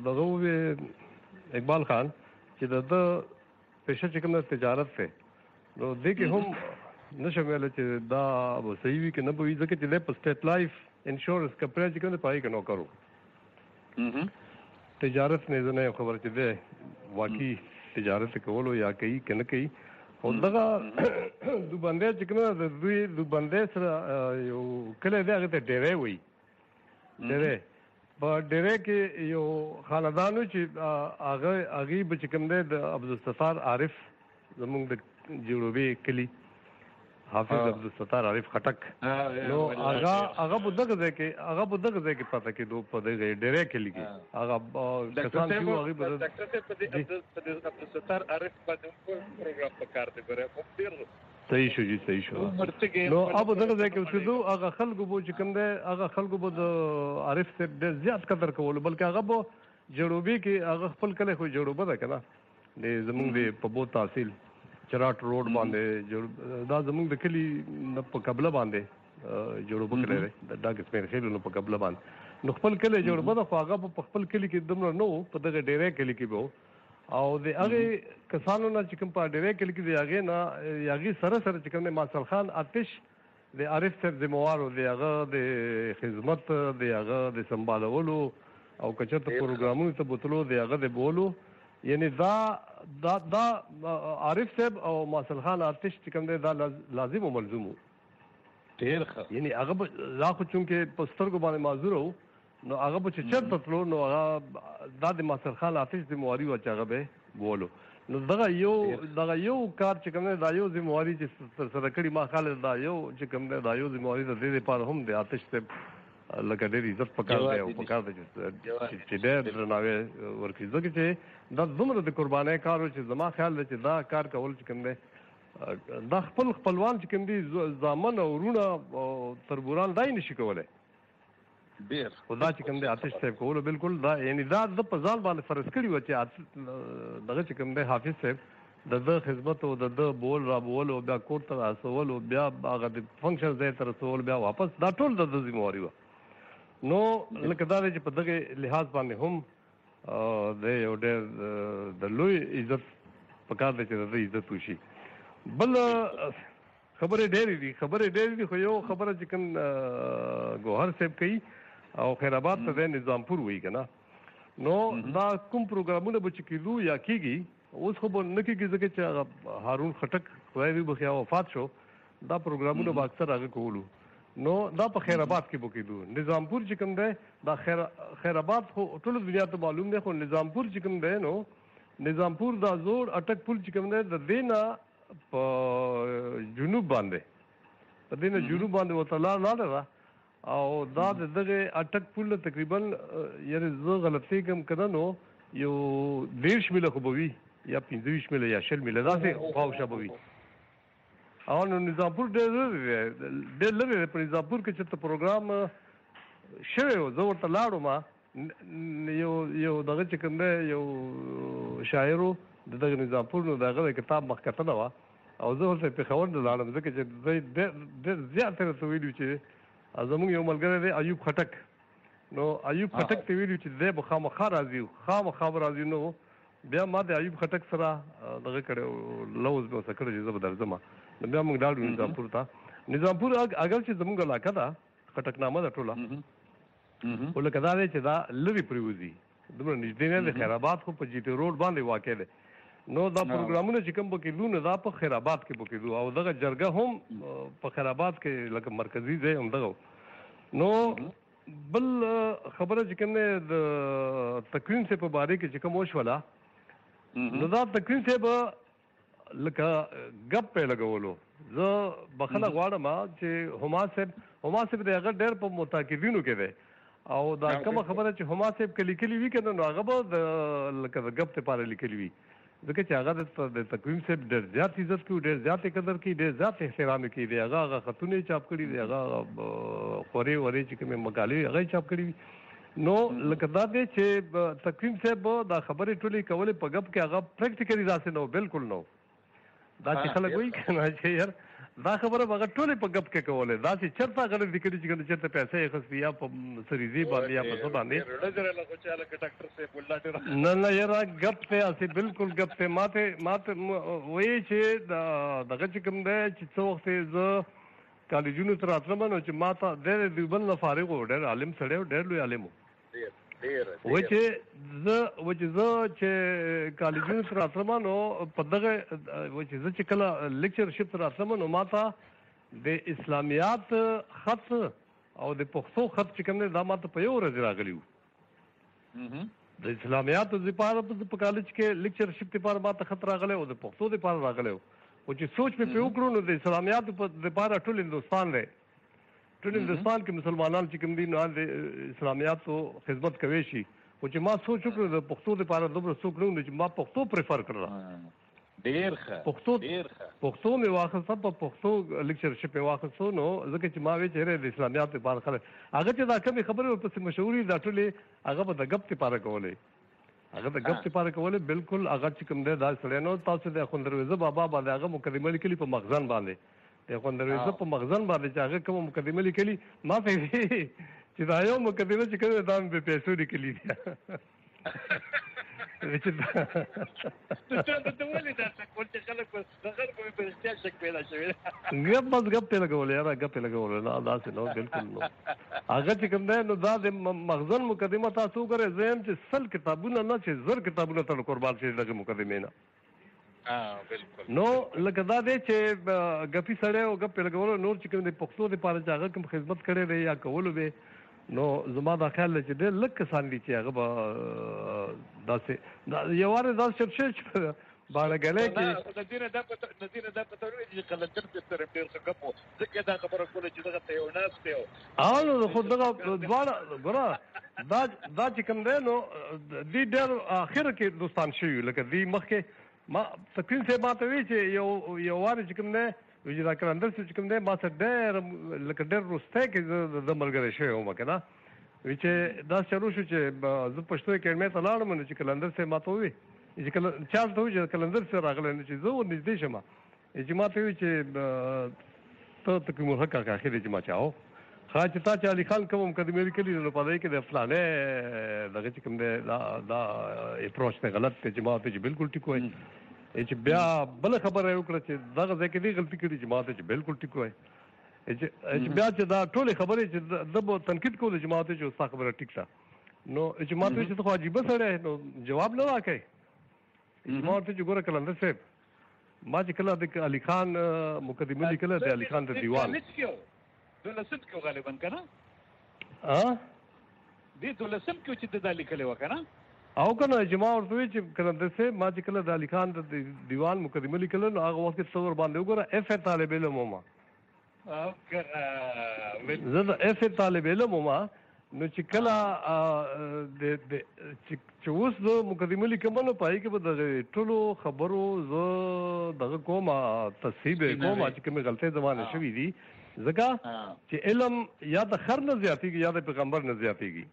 دغه اقبال خان چې د پیشه چې کوم تجارت ته نو دغه هم نشم ویل چې دا به صحیح وي که نه به وي ځکه چې د سټیټ لایف انشورنس کمپنی چې کوم پای کې نو کرو تجارت نه زنه خبر چې ده واقعي تجارت کولو یا کوي کنه کوي او دغه دو باندې چې کومه د دوی دو باندې سره یو کله دا هغه ته ډېرې وي ډېرې په ډېرې کې یو خاندانو چې هغه هغه به چې کوم دی د عبدالستار عارف زمونږ د جوړوبي کلی حافظ عبدالستار عارف خټک نو هغه هغه په دغه ځای کې هغه په دغه ځای کې پاتې کېدو په دغه ډېرې کلی کې هغه کسان چې هغه په ډاکټر صاحب په عبدالستار عارف باندې پروګرام پکار دی ګره په ډېر صحیح شو جی صحیح شو نو اب دغه ځای کې اوسېدو هغه خلکو به چې کوم دی هغه خلکو به د عارف صاحب ډېر زیات قدر کول بلکې هغه به جوړوبي کې هغه خپل کلی خو جوړوبه ده که نه د زمونږ د په بو تحصیل چراټ روډ باندې دا زمونږ د کلي په قبله باندې جوړوبه کړی دی د ډاک اسماعیل خیل نو په قبله باندې نو خپل کلی جوړوبه ده خو هغه په خپل کلي کې دومره نه و په دغه ډېری کلي کې به او د هغې کسانو نه چې کوم په ډېری کلي کې د هغې نه هغې سره سره چې کوم دی مارسل خان آتش د عارف صاحب ذموار و د هغه د خدمت د هغه د سنبالولو او که چېرته پروګرامونو ته بوتلو د هغه د بولو یعنی دا دا دا عارف صاحب او مارسل خان آتش چې کوم دی دا لازم او ملزوم و ډېر ښه یعنی هغه به لا خو چونکې په سترګو باندې معذور و نو هغه به چې چېرته تلو نو هغه دا د مارسل خان آتش ذمواري وه چې هغه به بولو نو دغه یو دغه یو کار چې کوم دی دا یو ذمواري چې ترسره کړي ما خیال دا یو چې کوم دی دا یو ذمواري د دې لپاره هم د آتش صاحب لکه ډېر عزت پکار دی او پکار دی چې ډېر درناوی ورکړي ځکه چې دا دومره د قربانۍ کار و چې زما خیال دی چې دا کار کول چې کوم دی دا خپل خپلوان چې کوم دي زامن او وروڼه او تربوران دا یې نشي کولی ډېر خو دا چې کوم دی آتش صاحب کولو بالکل دا یعنې دا د په ځان باندې فرض کړي وه چې دغه چې کوم دی حافظ صاحب د ده خدمت او د ده بول را بول او بیا کور ته رسول او بیا هغه د فنکشن ځای ته رسول بیا واپس دا ټول د ده ذمواري وه نو لکه دا دی چې په دغه لحاظ باندې هم د یو ډېر د لوی عزت پکار دی چې د ده عزت وشي بل خبرې ډېرې دي خبرې ډېرې دي خو یو خبره چې کوم ګوهر صاحب کوي او خیر آباد ته دی نظامپور وایي که نه نو دا کوم پروګرامونه به چې کېدو یا کېږي اوس خو به نه کېږي ځکه چې هغه هارون خټک خدای دې وبخښي وفات شو دا پروګرامونه به اکثر هغه کولو نو دا په خیر آباد کې به کېدو نظامپور چې کوم دی دا خیر خیر آباد خو ټوله دنیا ته معلوم دی خو نظامپور چې کوم دی نو نظامپور دا زوړ اټک پل چې کوم دی د دې نه په جنوب باندې په دې نه جنوب باندې ورته لار لاړه ده او دا د دغه اټک پل تقریبا یعنې زه غلط کېږم که نه نو یو دېرش میله خو به وي یا پنځه ویشت میله یا شل میله داسې خواوشا به وي او نو نظامپور ډېر لرې دی ډېر لرې دی په نظامپور کې چېرته پروګرام شوی و زه ورته لاړم یو یو دغه چې کوم دی یو شاعر و د دغه نظامپور نو د هغه د کتاب مخکتنه وه او زه ورته پېښور ته لاړم ځکه چې دی ډېر زیات یې راته ویلي چې زموږ یو ملګری دی ایوب خټک نو ایوب خټک ته ویلي چې دی به خامخا راځي خامخا به راځي نو بیا ما د ایوب خټک سره دغه کړی لوز مې ورسره کړی چې زه به درځم نو بیا موږ لاړو نظامپور ته نظامپور اگر چې زموږ علاقه ده خټکنامه ده ټوله خو لکه دا دی چې دا لرې پرېوځي دومره نږدې نه دی خیر آباد خو په جي ټي روډ باندې واقع دی نو دا پروګرامونه چې کوم به کېدو نو دا په خیر آباد کې به کېدو او دغه جرګه هم په خیر آباد کې لکه مرکزي ځای همدغه نو بل خبره چې کوم دی د تکوین صاحب په باره کې چې کوم وشوله نو دا تکوین صاحب لکه ګپ پې لګولو زه بخښنه غواړم چې هما صاحب هما صاحب د هغه ډېر په متاکدینو کې دی او دا کومه خبره چې هما صاحب کې لیکلي وي که نه نو هغه به د لکه د ګپ دپاره لیکلي وي ځکه چې هغه د تقویم صاحب ډېر زیات عزت کوي ډېر زیات یې قدر کوي ډېر زیات احترام یې کوي د هغه هغه خطونه یې چاپ کړي دي هغه خورې ورې چې کومې مقالې هغه یې چاپ کړي وي نو لکه دا دی چې تقویم صاحب دا خبرې ټولې کولې په ګپ کې هغه پریکټیکلي داسې نه و بالکل نه و دا چې خلک وایي که نه چې یار دا خبره هغه ټولې په غپ کې کوله دا چې چرته غلط دي کړي چې چرته پیسې خسي یا په سریزي باندې یا په څه باندې نه نه یاره غپ ته اسی بالکل غپ ته ماته ماته وایي چې دغه چې کوم دی چې څو وخت زه کالجونو تر راتلم نو چې ماته د دیوبند نه فارغ و ډېر عالم سړی و ډېر لوی عالم و و چې زه و چې زه چې کالجونو تر راتلم نو په دغه و چې زه چې کله لیکچرشپ تر راتلم نو ماته د اسلامیات خط او د پښتو خط چې کوم دی دا ماته په یو ورځ راغلی و د اسلامیاتو لپاره په کالج کې لیکچرشپ لپاره ماته خط راغلی او د پښتو لپاره راغلی و او چې سوچ په وکړو نو د اسلامیاتو په لپاره ټول هندستان دی ټول هندستان کې مسلمانان چې کوم دي نو د اسلامیاتو خدمت کوي شي او چې ما سوچ وکړو د پښتو لپاره دومره څوک نه چې ما پښتو پریفر کړل ډیر ښه پښتو ډیر ښه پښتو مې واخصه په پښتو لیکچرشپ واخصو نو ځکه چې ما وی چې د اسلامیاتو لپاره خلک هغه چې دا کومه خبره په مشهوري دا ټولې هغه په د غپ لپاره کولې هغه د غپ لپاره کولې بالکل هغه چې کوم دی دا سړی نو تاسو د خوندرويزه بابا باندې هغه مقدمه لیکلي په مخزن باندې د خوندرويزه په مخزن باندې چې هغه کوم مقدمه لیکلي ما ته چې دا یو مقدمه چې کوي دا په پیسو لیکلي دي چې دا ته ولې دا څنګه چې خلک دغه کومې په احتیاج شک پیدا شوی غپ بس غپ پیدا کول یاره غپ پیدا کول نه دا څه نو بالکل نو هغه چې کوم دی نو دا د مخزن مقدمه تاسو غره زم چې سل کتابونه نه چې زر کتابونه تر قربان شي دغه مقدمه نه اه بالکل نو لکه دا دی چې غپی سره او غپ پیدا کول نور چې کوم د پښتو لپاره چې هغه کوم خدمت کړي دی یا کول به نو زما دا خیال چې ډېر لږ کسان دي چې هغه به داسې یو واره داسې چرچه چې باړهګلې کې نظیر دا په نظیر دا په تورې چې قلندر په تر ډېر څه غپو ځکه دا خبره کوله چې دغه ته یو ناس دی او نو خو دغه دواړه ګوره دا دا چې کوم دی نو دې ډېر اخر کې دوستان شوي لکه دې مخکې ما تقریر سے ماته وی چې یو یو واره چې کوم دی وی دا کلندر چې کوم دی ما څه ډېر لکه ډېر روسته کې د ملګری شوی وم کنه وی چې دا شروع شو چې زه پښتو اکیډمي ته لاړم نو چې کلندر سے ماته وی چې کله چا ته وی چې کلندر سره راغلی نو چې زه ور نږدې شم چې ماته وی چې ته تکي مو حق اخر چې ما چاو خا چې تا چې علي خان کوم مقدمه لیکلي نو په دې کې د فلانه دغه چې کوم دی دا دا اپروچ ته غلط ته چې ما ته بالکل ټیک وای چې بیا بل خبره وکړه چې دغه ځکه دې غلطي کړې چې ما ته بالکل ټیک وای چې بیا چې دا ټول خبرې چې د تنقید کول چې ما ته چې اوسه خبره ټیک ده نو چې ما ته چې خو عجیب سره نو جواب نه راکې ما ته چې ګوره کلندر صاحب ما چې کله د علي خان مقدمه لیکله د علي خان د دیوان دولسم کې غالبا کنه ها دې دولسم کې چې د لیکلې وکنه او کنه جما ورته چې کلندر صاحب ما چې کله د علي خان د دیوان مقدمه لیکله نو هغه وخت څور باندې وګوره اف طالب علم ما او کنه زه د اف طالب علم ما نو چې کله د چې اوس د مقدمه لیکم نو پای کې به د ټولو خبرو زه دغه کوم تصحیح کوم چې کومه غلطۍ زمانه شوې دي ځکه چې علم یا د خر نه زیاتېږي یا د پیغمبر نه زیاتېږي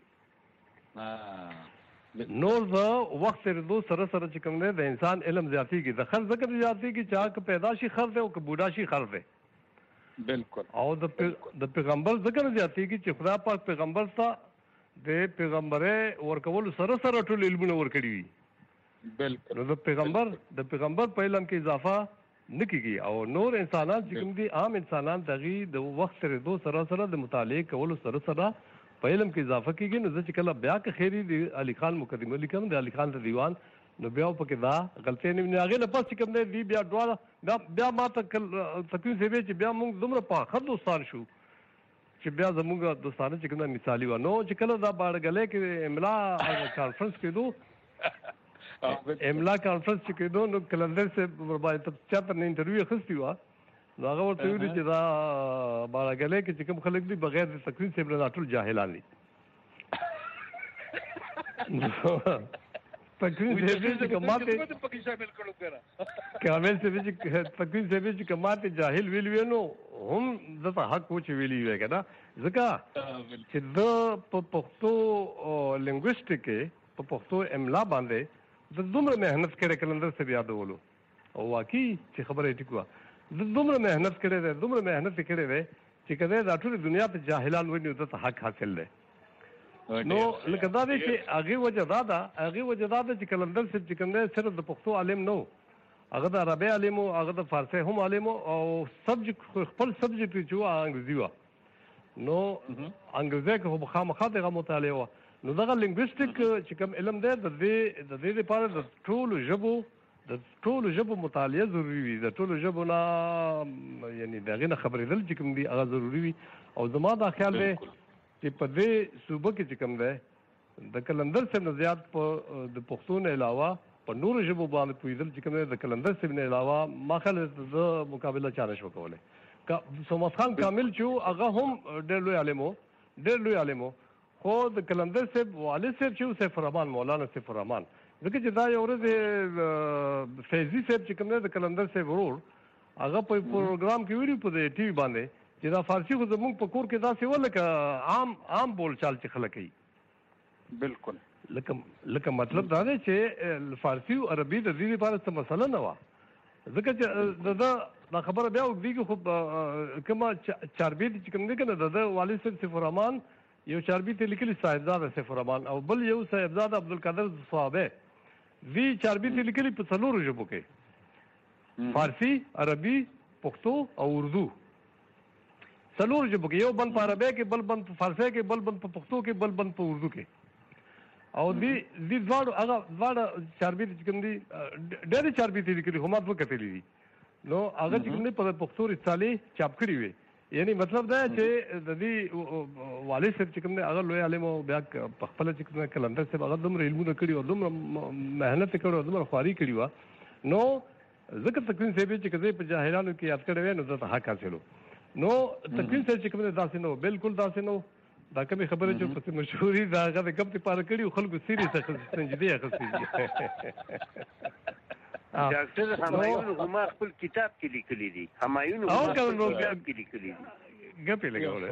نور زه وخت تېرېدو سره سره چې کوم دی د انسان علم زیاتېږي د خر ځکه زیاتېږي چې هغه پیدا شي خر دی او که بوډا شي خر دی بالکل او د د پیغمبر ذکر زیاتېږي چې خدا پاک پیغمبر ته د پیغمبره ورکول سره سره ټول علمونه ورکړي وي بالکل نو د پیغمبر د پیغمبر په علم کې اضافه نکېږي او نور انسانان چې کوم دي عام انسانان دغه د وخت سره دو سره سره د مطالعه کولو سره سره په علم کې اضافه کېږي نو چې کله بیا که خیری د علي خان مقدمه لیکم د علي خان د دیوان نو بیا په کې دا غلطي نه نه هغه نه پس کوم دی بیا دواړه بیا بیا ما ته تکلیف دی چې بیا موږ دومره په خد دوستان شو چې بیا زموږ دوستانه چې کومه مثالی و نو چې کله دا باړګلې کې املا کانفرنس کې دو املا کانفرنس چې کې دو نو کلندر سے باندې ته چاته نه انټرویو خستی و نو هغه ورته ویل چې دا باړګلې کې چې کوم خلک دي بغیر د تکلیف سے نه ټول جاهلان دي تکوین سے بھی کماتے کامل سے بھی تکوین سے بھی کماتے جاهل ویل وینو هم دته حق و چې ویلی وی کنه ځکه چې د پښتو لنګویسټیک په پښتو املا باندې د دومره مهنت کړي کلندر سے بیا دولو او واقعي چې خبره ټیکوا دومره مهنت کړی دی دومره مهنت کړی دی چې کله دا ټول دنیا ته جاهلان ونیو ته حق حاصل دی نو لکه دا دی چې هغه وجه دا ده هغه وجه دا ده چې کلندر صاحب چې کوم دی صرف د پښتو عالم نو هغه د عربي عالم او هغه د فارسی هم عالم او سبجیکټ خپل سبجیکټ چې و انګریزي و نو انګریزي کې خو خامخا دغه مطالعه و نو دغه لینګویسټیک چې کوم علم دی د دې د دې لپاره د ټولو ژبو د ټولو ژبو مطالعه ضروری وي د ټولو ژبو نه یعنی دغه نه خبرېدل چې کوم دی هغه ضروری وي او زما دا خیال دی چې په دې صوبه کې چې کوم دی د کلندر صاحب نه زیات په د پښتو نه علاوه په نورو ژبو باندې پوهېدل چې کوم دی د کلندر صاحب نه علاوه ما خیال د مقابله چا نشو کولی سومت خان کامل چې هغه هم ډېر لوی عالم و ډېر لوی عالم و خو د کلندر صاحب والد صاحب چې سیف الرحمن مولانا سیف الرحمن ځکه چې دا یو ورځ فیضي صاحب چې کوم دی د کلندر صاحب ورور هغه په پروګرام کې ویلي په ټي وي باندې چې دا فارسی خو زموږ په کور کې داسې و لکه عام عام بول چال چې خلک کوي بالکل لکه لکه مطلب دا دی چې فارسی او عربي د دې لپاره څه مسله نه وه ځکه چې دا دا خبره بیا وګړي خو کومه چاربیت چې کوم دی که نه د والد صاحب سیف الرحمن یو چاربیت لیکلي صاحبزاده سیف الرحمن او بل یو صاحبزاده عبدالقادر صحابه وی چاربیت لیکلي په څلورو ژبو کې فارسی عربي پښتو او اردو څلور ژبو کې یو بند په عربي کې بل بند په فارسي کې بل بند په پښتو کې بل بند په اردو کې او دې دې دواړو هغه دواړه چاربیت چې کوم دي ډېرې چاربیت لیکلي خو ما دوه کتلي دي نو هغه چې کوم دي په پښتو رسالې چاپ کړي وي یعنی مطلب دا چې د دې والد صاحب چې کوم دی هغه لوی عالم او بیا په خپله چې کوم کلندر صاحب هغه دومره علمونه کړي او دومره محنت کړی او دومره خواري کړې وه نو ځکه تکوین صاحب چې که زه په جاهلانو کې یاد کړی وی نو دته حق حاصل نو تکوین صاحب چې کوم دی داسې نه و بالکل داسې نه و دا کومې خبرې چې پسې مشهوري د هغه د کم دپاره کړي او خلکو سیریس اخیستې سنجیدې اخیستې دي ډاکټر همایون هم خپل کتاب کې لیکلي دي همایون هم خپل کتاب کې لیکلي دي ګپې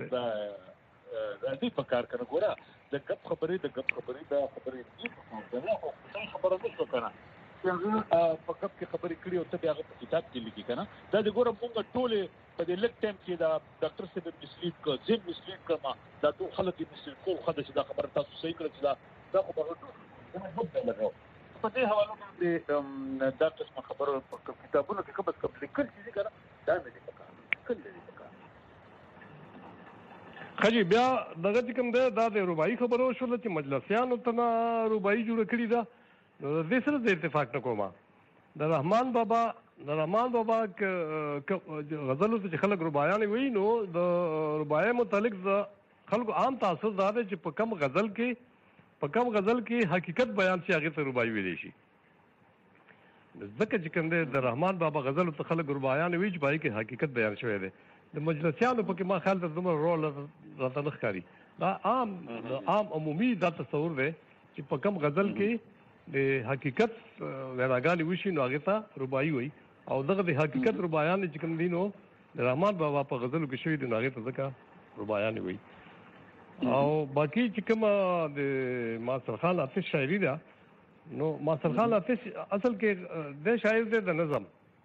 لګولې راځي په کار کنه ګوره د ګپ خبرې د ګپ خبرې دا خبرې دي خو خبره نشو کنه په ګپ کې خبرې کړي او ته بیا هغه په کتاب کې لیکي کنه دا د ګوره مونږ ټولې په دې لږ ټایم کې دا ډاکټر صاحب مسلیډ کړ زه مسلیډ کړم دا ټول خلک یې مسلیډ کول خو چې دا خبره تاسو صحیح کړه چې دا دا خو به ټول لګاو په دې حوالو باندې دا قسمه خبره په کتابونو کې کوم څه لیکل چې کنه دا مې دې پکاره کله دې پکاره خجی بیا دغه چې کوم دی دا د رباعي خبرو شوله چې مجلسیانو ته نه رباعي جوړه کړې ده نو د دې سره د اتفاق نه کومه د رحمان بابا د رحمان بابا غزلو ته چې خلک رباعیانې وایي نو د رباعي متعلق د خلکو عام تاثر دا دی چې په کم غزل کې په کم غزل کې حقیقت بیان شي هغې ته رباعي ویلی شي ځکه چې کوم دی د رحمان بابا غزلو ته خلک رباعیانې وایي چې په هغې کې حقیقت بیان شوی دی د مجلسیانو پکې ما خیال ته دومره رول راته نه ښکاري دا عام عام عمومي دا تصور دی چې په کم غزل کې د حقیقت ویراګانې وشي نو هغې ته رباعي وایي او دغه د حقیقت رباعیانې چې کوم دي نو د رحمان بابا په غزلو کې شوي دي نو هغې ته ځکه رباعیانې وایي او باقي چې کومه د ماسر خان آتش شاعري ده نو ماسر خان آتش اصل کې د شاعر دی د نظم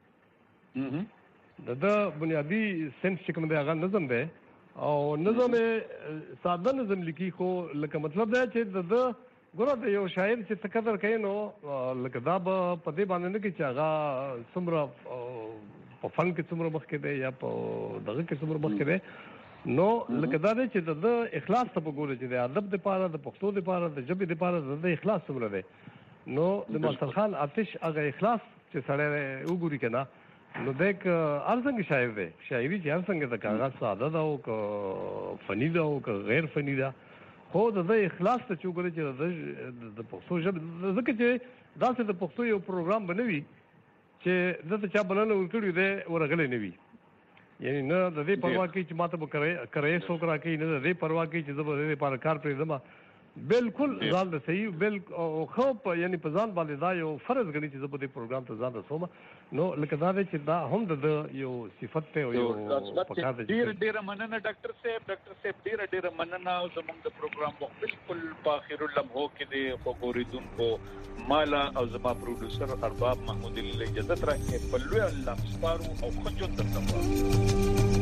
د د بنیادی سنس چې کوم دی هغه نظم دی او نظم ساده نظم لیکي خو لکه مطلب دی چې د د ګوره د یو شاعر چې څه قدر کوي نو لکه دا به په دې باندې نه کوي چې هغه څومره په فن کې څومره مخکې دی یا په دغه کې څومره مخکې دی نو لکه دا دی چې د د اخلاص ته په ګوره چې د ادب دپاره د پښتو دپاره د ژبې دپاره د د اخلاص څومره دی نو د ماسر خان آتش هغه اخلاص چې سړی وګوري که نه نو دیک هر څنګه شاعر دی شاعري چې هر څنګه ده که هغه ساده ده او که فني ده او که غیر فني ده خو د د اخلاص ته چې وګورئ چې د پښتو ژبې ځکه چې داسې د پښتو یو پروګرام به نه وي چې ده ته چا بلنه ورکړي دی ورغلی نه وي یعنی نه د دې پروا کوي چې ما ته به کرایه څوک راکوي نه د دې پروا کوي چې زه به د دې لپاره کار پرېږدم بالکل ځان د صحیح بالکل او خو په یعنی په ځان باندې دا یو فرض غني چې زه په دې پروګرام ته ځان رسوم نو لکه دا چې دا هم د یو صفت ته یو پکار دی. ډیر ډیر مننه ډاکټر صاحب ډاکټر صاحب ډیر ډیر مننه او زموږ د پروګرام په بالکل په اخر لمحو کې دی خو ګوریدونکو مالا او زما پروډوسر ارباب محمود الله اجازه راکړي په لوی الله سپارو او خجو تر